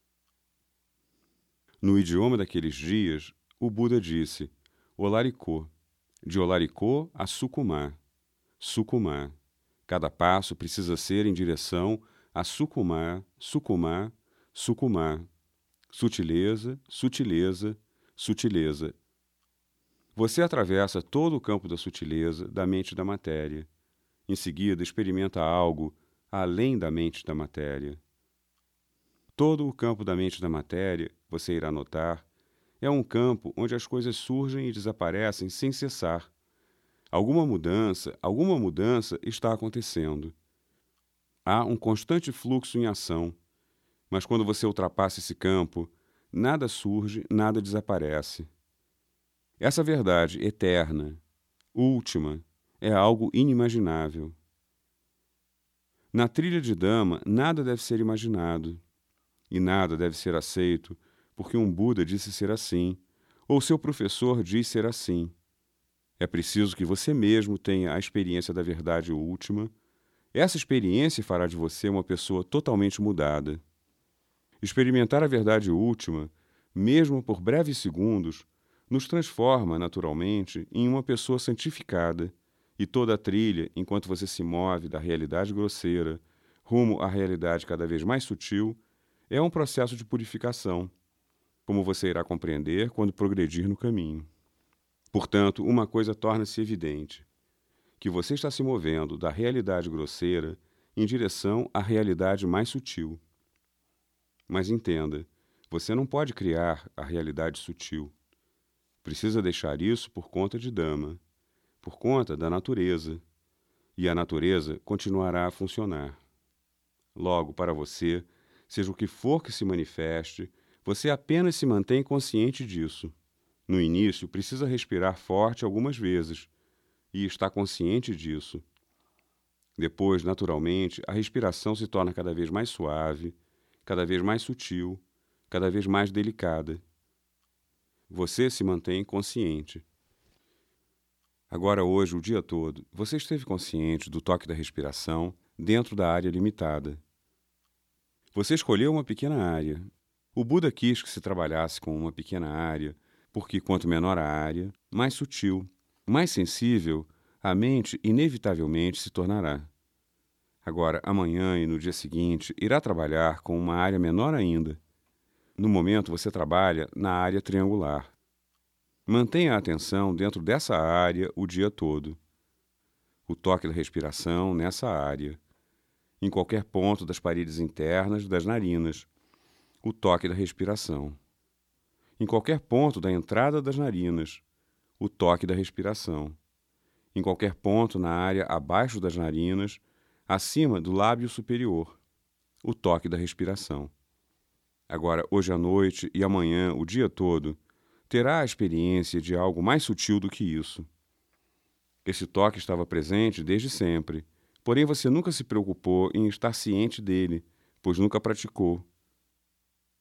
No idioma daqueles dias, o Buda disse, Olaricô, de Olaricô a Sucumá. Sucumá. Cada passo precisa ser em direção a Sucumá, Sucumá, Sucumá. Sutileza, sutileza, sutileza. Você atravessa todo o campo da sutileza, da mente e da matéria. Em seguida, experimenta algo além da mente e da matéria. Todo o campo da mente e da matéria, você irá notar, é um campo onde as coisas surgem e desaparecem sem cessar. Alguma mudança está acontecendo. Há um constante fluxo em ação, mas quando você ultrapassa esse campo, nada surge, nada desaparece. Essa verdade eterna, última, é algo inimaginável. Na trilha de Dhamma, nada deve ser imaginado, e nada deve ser aceito, porque um Buda disse ser assim, ou seu professor diz ser assim. É preciso que você mesmo tenha a experiência da verdade última. Essa experiência fará de você uma pessoa totalmente mudada. Experimentar a verdade última, mesmo por breves segundos, nos transforma, naturalmente, em uma pessoa santificada, e toda a trilha, enquanto você se move da realidade grosseira rumo à realidade cada vez mais sutil, é um processo de purificação, como você irá compreender quando progredir no caminho. Portanto, uma coisa torna-se evidente, que você está se movendo da realidade grosseira em direção à realidade mais sutil. Mas entenda, você não pode criar a realidade sutil. Precisa deixar isso por conta de Dhamma, por conta da natureza, e a natureza continuará a funcionar. Logo, para você, seja o que for que se manifeste, você apenas se mantém consciente disso. No início, precisa respirar forte algumas vezes, e está consciente disso. Depois, naturalmente, a respiração se torna cada vez mais suave, cada vez mais sutil, cada vez mais delicada. Você se mantém consciente. Agora, hoje, o dia todo, você esteve consciente do toque da respiração dentro da área limitada. Você escolheu uma pequena área. O Buda quis que se trabalhasse com uma pequena área, porque quanto menor a área, mais sutil, mais sensível, a mente inevitavelmente se tornará. Agora, amanhã e no dia seguinte, irá trabalhar com uma área menor ainda. No momento, você trabalha na área triangular. Mantenha a atenção dentro dessa área o dia todo. O toque da respiração nessa área. Em qualquer ponto das paredes internas das narinas. O toque da respiração. Em qualquer ponto da entrada das narinas. O toque da respiração. Em qualquer ponto na área abaixo das narinas, acima do lábio superior. O toque da respiração. Agora, hoje à noite e amanhã, o dia todo, terá a experiência de algo mais sutil do que isso. Esse toque estava presente desde sempre, porém você nunca se preocupou em estar ciente dele, pois nunca praticou.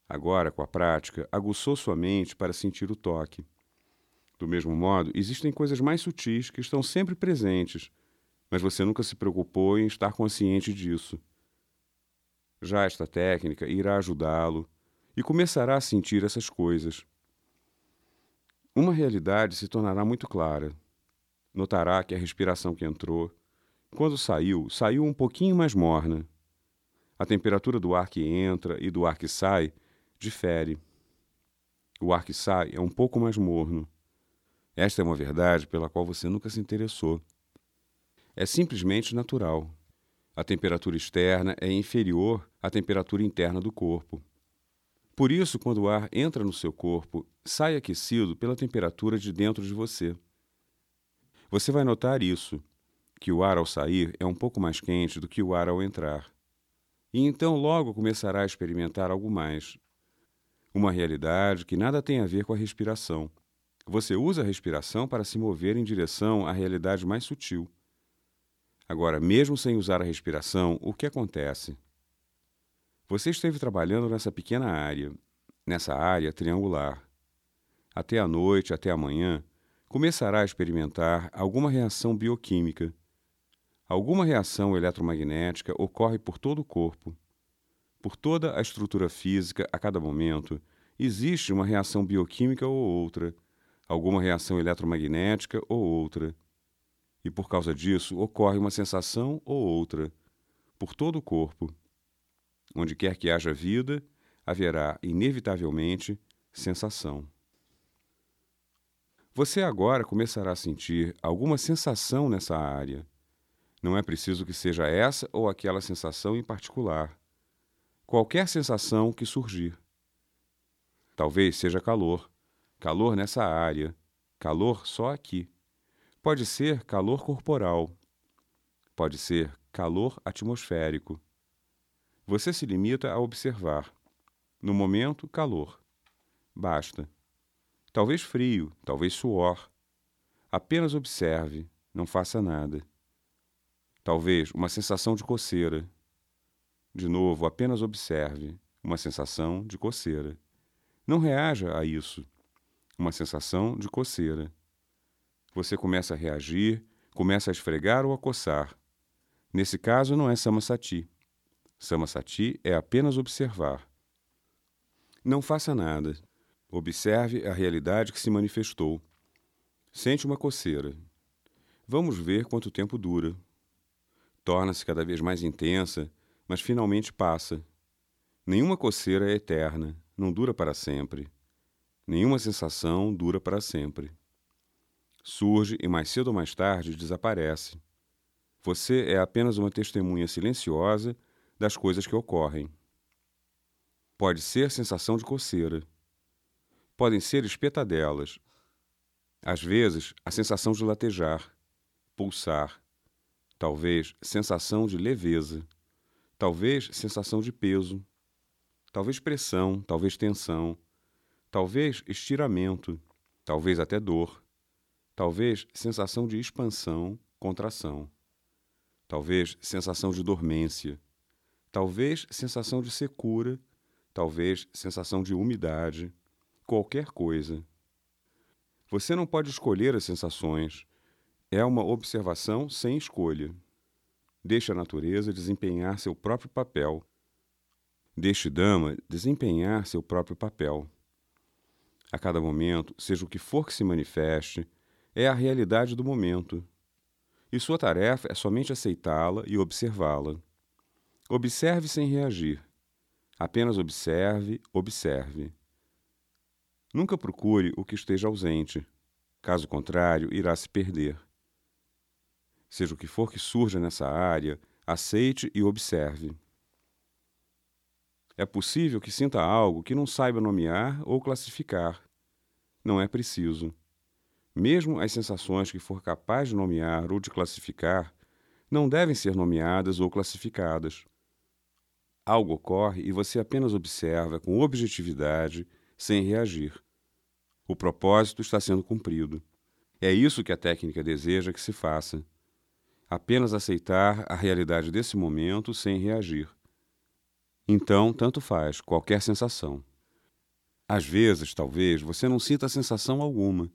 Agora, com a prática, aguçou sua mente para sentir o toque. Do mesmo modo, existem coisas mais sutis que estão sempre presentes, mas você nunca se preocupou em estar consciente disso. Já esta técnica irá ajudá-lo e começará a sentir essas coisas. Uma realidade se tornará muito clara. Notará que a respiração que entrou, quando saiu, saiu um pouquinho mais morna. A temperatura do ar que entra e do ar que sai difere. O ar que sai é um pouco mais morno. Esta é uma verdade pela qual você nunca se interessou. É simplesmente natural. A temperatura externa é inferior à temperatura interna do corpo. Por isso, quando o ar entra no seu corpo, sai aquecido pela temperatura de dentro de você. Você vai notar isso, que o ar ao sair é um pouco mais quente do que o ar ao entrar. E então logo começará a experimentar algo mais. Uma realidade que nada tem a ver com a respiração. Você usa a respiração para se mover em direção à realidade mais sutil. Agora, mesmo sem usar a respiração, o que acontece? Você esteve trabalhando nessa pequena área, nessa área triangular. Até a noite, até amanhã, começará a experimentar alguma reação bioquímica. Alguma reação eletromagnética ocorre por todo o corpo. Por toda a estrutura física, a cada momento, existe uma reação bioquímica ou outra, alguma reação eletromagnética ou outra. E por causa disso, ocorre uma sensação ou outra, por todo o corpo. Onde quer que haja vida, haverá, inevitavelmente, sensação. Você agora começará a sentir alguma sensação nessa área. Não é preciso que seja essa ou aquela sensação em particular. Qualquer sensação que surgir. Talvez seja calor. Calor nessa área. Calor só aqui. Pode ser calor corporal. Pode ser calor atmosférico. Você se limita a observar. No momento, calor. Basta. Talvez frio, talvez suor. Apenas observe, não faça nada. Talvez uma sensação de coceira. De novo, apenas observe, uma sensação de coceira. Não reaja a isso. Uma sensação de coceira. Você começa a reagir, começa a esfregar ou a coçar. Nesse caso, não é samasati. Samasati é apenas observar. Não faça nada. Observe a realidade que se manifestou. Sente uma coceira. Vamos ver quanto tempo dura. Torna-se cada vez mais intensa, mas finalmente passa. Nenhuma coceira é eterna, não dura para sempre. Nenhuma sensação dura para sempre. Surge e mais cedo ou mais tarde desaparece. Você é apenas uma testemunha silenciosa das coisas que ocorrem. Pode ser sensação de coceira. Podem ser espetadelas. Às vezes, a sensação de latejar, pulsar. Talvez sensação de leveza. Talvez sensação de peso. Talvez pressão, talvez tensão. Talvez estiramento. Talvez até dor. Talvez sensação de expansão, contração. Talvez sensação de dormência. Talvez sensação de secura. Talvez sensação de umidade. Qualquer coisa. Você não pode escolher as sensações. É uma observação sem escolha. Deixe a natureza desempenhar seu próprio papel. Deixe Dhamma desempenhar seu próprio papel. A cada momento, seja o que for que se manifeste, é a realidade do momento. E sua tarefa é somente aceitá-la e observá-la. Observe sem reagir. Apenas observe, observe. Nunca procure o que esteja ausente. Caso contrário, irá se perder. Seja o que for que surja nessa área, aceite e observe. É possível que sinta algo que não saiba nomear ou classificar. Não é preciso. Mesmo as sensações que for capaz de nomear ou de classificar não devem ser nomeadas ou classificadas. Algo ocorre e você apenas observa com objetividade, sem reagir. O propósito está sendo cumprido. É isso que a técnica deseja que se faça. Apenas aceitar a realidade desse momento sem reagir. Então, tanto faz, qualquer sensação. Às vezes, talvez, você não sinta sensação alguma.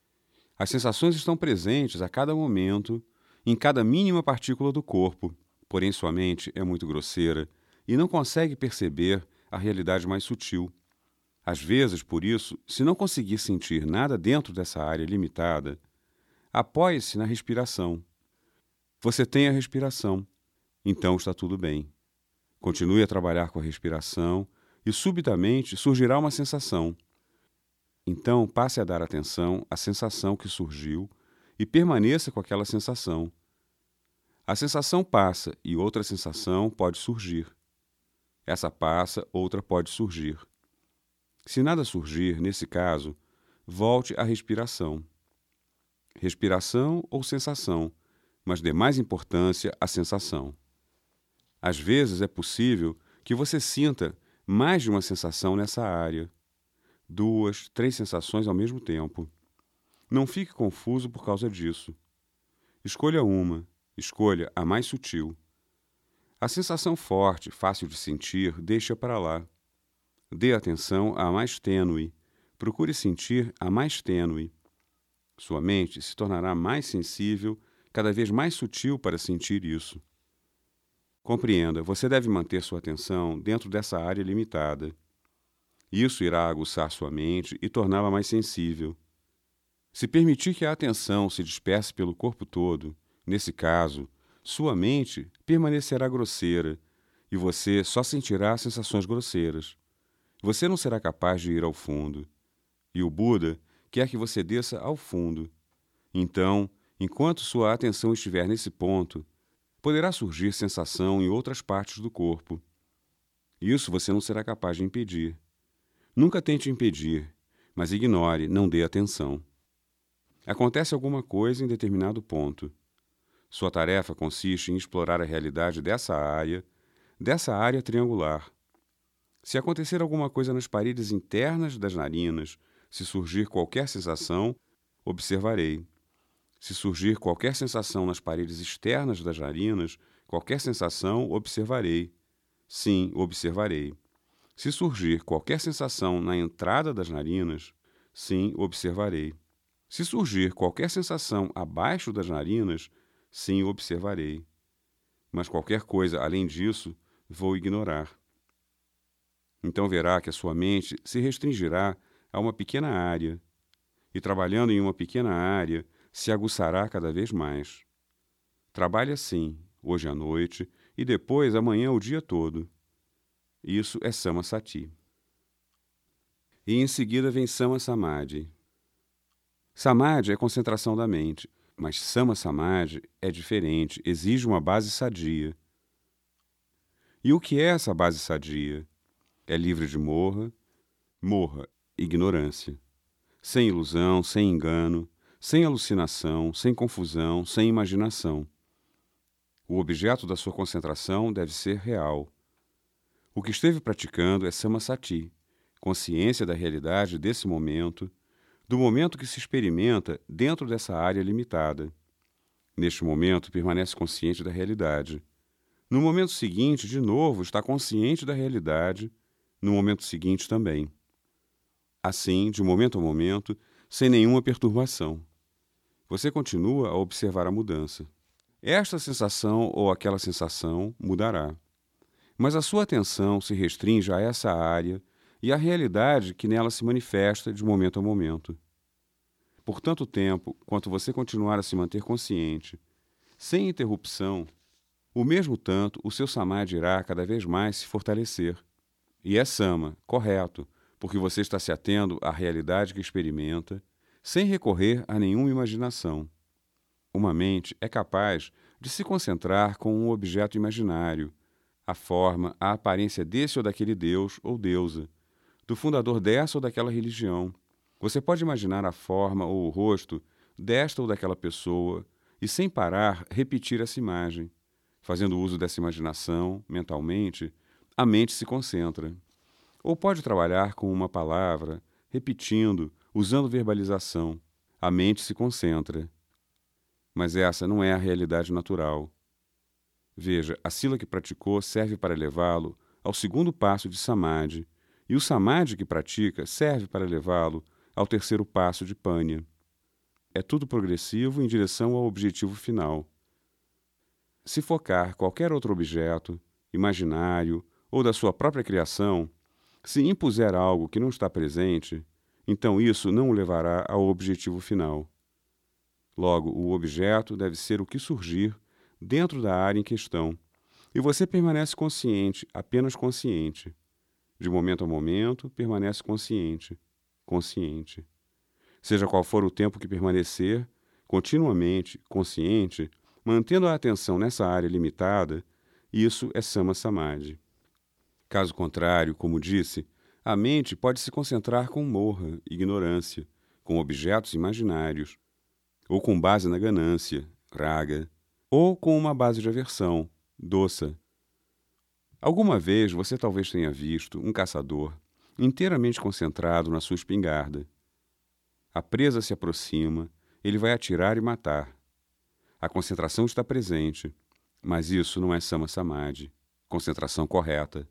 As sensações estão presentes a cada momento, em cada mínima partícula do corpo, porém sua mente é muito grosseira e não consegue perceber a realidade mais sutil. Às vezes, por isso, se não conseguir sentir nada dentro dessa área limitada, apoie-se na respiração. Você tem a respiração, então está tudo bem. Continue a trabalhar com a respiração e subitamente surgirá uma sensação. Então passe a dar atenção à sensação que surgiu e permaneça com aquela sensação. A sensação passa e outra sensação pode surgir. Essa passa, outra pode surgir. Se nada surgir, nesse caso, volte à respiração. Respiração ou sensação, mas dê mais importância à sensação. Às vezes é possível que você sinta mais de uma sensação nessa área. 2, 3 sensações ao mesmo tempo. Não fique confuso por causa disso. Escolha uma, escolha a mais sutil. A sensação forte, fácil de sentir, deixa para lá. Dê atenção à mais tênue. Procure sentir a mais tênue. Sua mente se tornará mais sensível, cada vez mais sutil para sentir isso. Compreenda, você deve manter sua atenção dentro dessa área limitada. Isso irá aguçar sua mente e torná-la mais sensível. Se permitir que a atenção se disperse pelo corpo todo, nesse caso, sua mente permanecerá grosseira e você só sentirá sensações grosseiras. Você não será capaz de ir ao fundo. E o Buda quer que você desça ao fundo. Então, enquanto sua atenção estiver nesse ponto, poderá surgir sensação em outras partes do corpo. Isso você não será capaz de impedir. Nunca tente impedir, mas ignore, não dê atenção. Acontece alguma coisa em determinado ponto. Sua tarefa consiste em explorar a realidade dessa área triangular. Se acontecer alguma coisa nas paredes internas das narinas, se surgir qualquer sensação, observarei. Se surgir qualquer sensação nas paredes externas das narinas, qualquer sensação, observarei. Sim, observarei. Se surgir qualquer sensação na entrada das narinas, sim, observarei. Se surgir qualquer sensação abaixo das narinas, sim, observarei. Mas qualquer coisa além disso, vou ignorar. Então verá que a sua mente se restringirá a uma pequena área, e trabalhando em uma pequena área, se aguçará cada vez mais. Trabalhe assim, hoje à noite, e depois amanhã o dia todo. Isso é Samasati. E em seguida vem Sama-Samadhi. Samadhi é concentração da mente, mas Sama-Samadhi é diferente, exige uma base sadia. E o que é essa base sadia? É livre de morra, ignorância. Sem ilusão, sem engano, sem alucinação, sem confusão, sem imaginação. O objeto da sua concentração deve ser real. O que esteve praticando é Samasati, consciência da realidade desse momento, do momento que se experimenta dentro dessa área limitada. Neste momento, permanece consciente da realidade. No momento seguinte, de novo, está consciente da realidade, no momento seguinte também. Assim, de momento a momento, sem nenhuma perturbação. Você continua a observar a mudança. Esta sensação ou aquela sensação mudará. Mas a sua atenção se restringe a essa área e à realidade que nela se manifesta de momento a momento. Por tanto tempo, quanto você continuar a se manter consciente, sem interrupção, o mesmo tanto o seu samadhi irá cada vez mais se fortalecer. E é sama, correto, porque você está se atendo à realidade que experimenta, sem recorrer a nenhuma imaginação. Uma mente é capaz de se concentrar com um objeto imaginário, a forma, a aparência desse ou daquele deus ou deusa, do fundador dessa ou daquela religião. Você pode imaginar a forma ou o rosto desta ou daquela pessoa e, sem parar, repetir essa imagem. Fazendo uso dessa imaginação, mentalmente, a mente se concentra. Ou pode trabalhar com uma palavra, repetindo, usando verbalização. A mente se concentra. Mas essa não é a realidade natural. Veja, a sila que praticou serve para levá-lo ao segundo passo de Samadhi, E o samadhi que pratica serve para levá-lo ao terceiro passo de Panya. É tudo progressivo em direção ao objetivo final. Se focar qualquer outro objeto, imaginário ou da sua própria criação, se impuser algo que não está presente, então isso não o levará ao objetivo final. Logo, o objeto deve ser o que surgir dentro da área em questão, e você permanece consciente, apenas consciente. De momento a momento, permanece consciente, consciente. Seja qual for o tempo que permanecer, continuamente, consciente, mantendo a atenção nessa área limitada, isso é Sama Samadhi. Caso contrário, como disse, a mente pode se concentrar com morra, ignorância, com objetos imaginários, ou com base na ganância, raga, ou com uma base de aversão, dosa. Alguma vez você talvez tenha visto um caçador inteiramente concentrado na sua espingarda. A presa se aproxima, ele vai atirar e matar. A concentração está presente, mas isso não é Sama Samadhi, concentração correta.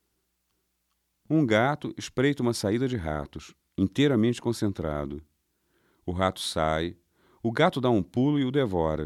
Um gato espreita uma saída de ratos, inteiramente concentrado. O rato sai, o gato dá um pulo e o devora.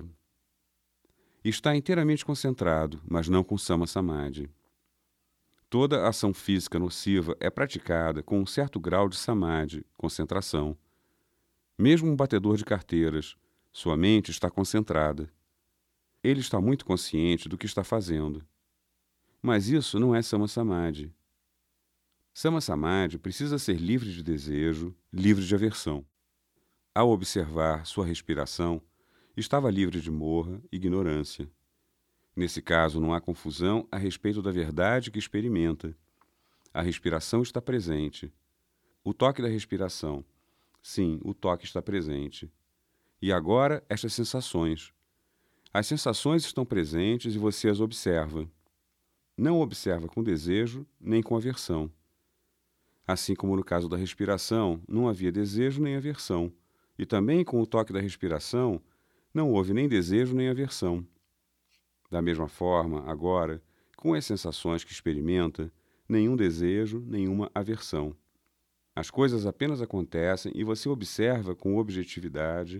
Está inteiramente concentrado, mas não com Sama Samadhi. Toda ação física nociva é praticada com um certo grau de samadhi, concentração. Mesmo um batedor de carteiras, sua mente está concentrada. Ele está muito consciente do que está fazendo. Mas isso não é Sama Samadhi. Sama Samadhi precisa ser livre de desejo, livre de aversão. Ao observar sua respiração, estava livre de morra, ignorância. Nesse caso, não há confusão a respeito da verdade que experimenta. A respiração está presente. O toque da respiração. Sim, o toque está presente. E agora, estas sensações. As sensações estão presentes e você as observa. Não observa com desejo nem com aversão. Assim como no caso da respiração, não havia desejo nem aversão. E também com o toque da respiração, não houve nem desejo nem aversão. Da mesma forma, agora, com as sensações que experimenta, nenhum desejo, nenhuma aversão. As coisas apenas acontecem e você observa com objetividade.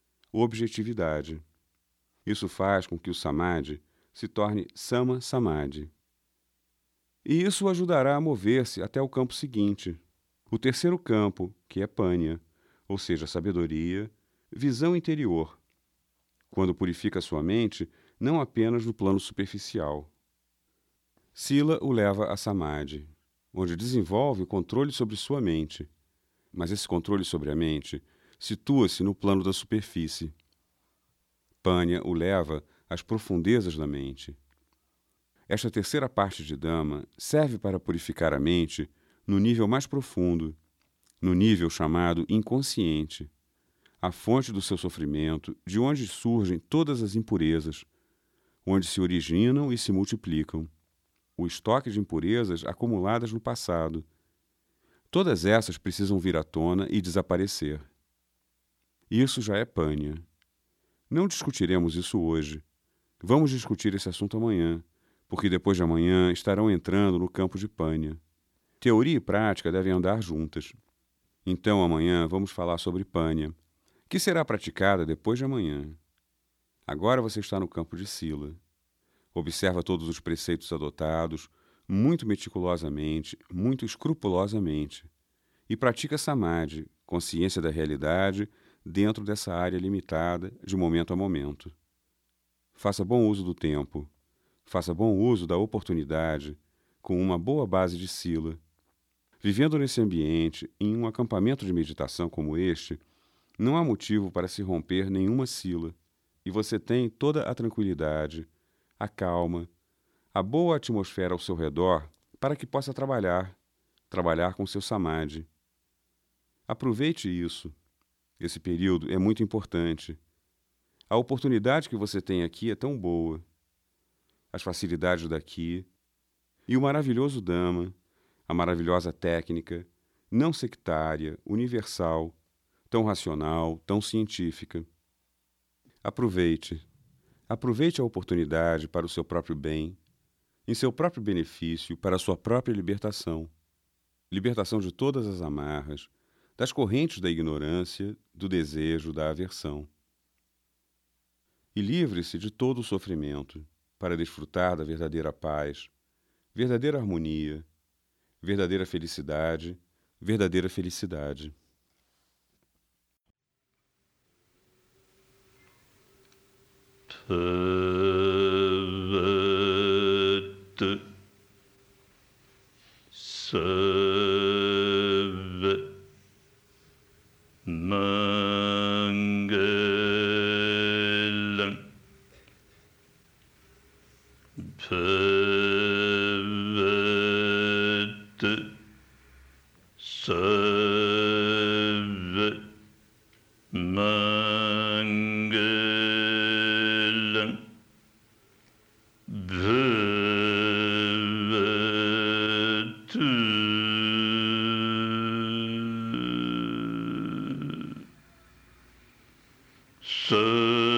Isso faz com que o samadhi se torne Sama Samadhi. E isso o ajudará a mover-se até o campo seguinte, o terceiro campo, que é Panya, ou seja, sabedoria, visão interior, quando purifica sua mente, não apenas no plano superficial. Sila o leva a Samadhi, onde desenvolve o controle sobre sua mente. Mas esse controle sobre a mente situa-se no plano da superfície. Panya o leva às profundezas da mente. Esta terceira parte de Dhamma serve para purificar a mente no nível mais profundo, no nível chamado inconsciente, a fonte do seu sofrimento, de onde surgem todas as impurezas, onde se originam e se multiplicam, o estoque de impurezas acumuladas no passado. Todas essas precisam vir à tona e desaparecer. Isso já é Panya. Não discutiremos isso hoje. Vamos discutir esse assunto amanhã, porque depois de amanhã estarão entrando no campo de Panya. Teoria e prática devem andar juntas. Então amanhã vamos falar sobre Panya, que será praticada depois de amanhã. Agora você está no campo de Sila. Observa todos os preceitos adotados, muito meticulosamente, muito escrupulosamente, e pratica Samadhi, consciência da realidade, dentro dessa área limitada, de momento a momento. Faça bom uso do tempo. Faça bom uso da oportunidade, com uma boa base de Sila. Vivendo nesse ambiente, em um acampamento de meditação como este, não há motivo para se romper nenhuma Sila, e você tem toda a tranquilidade, a calma, a boa atmosfera ao seu redor para que possa trabalhar com seu samadhi. Aproveite isso. Esse período é muito importante. A oportunidade que você tem aqui é tão boa. As facilidades daqui e o maravilhoso Dhamma, a maravilhosa técnica, não sectária, universal, tão racional, tão científica. Aproveite a oportunidade para o seu próprio bem, em seu próprio benefício, para a sua própria libertação. libertação de todas as amarras, das correntes da ignorância, do desejo, da aversão. E livre-se de todo o sofrimento, para desfrutar da verdadeira paz, verdadeira harmonia, verdadeira felicidade, verdadeira felicidade. Bhavad Sarva Mangalam Bhavad Sarva Mangalam Bhavatu Sarva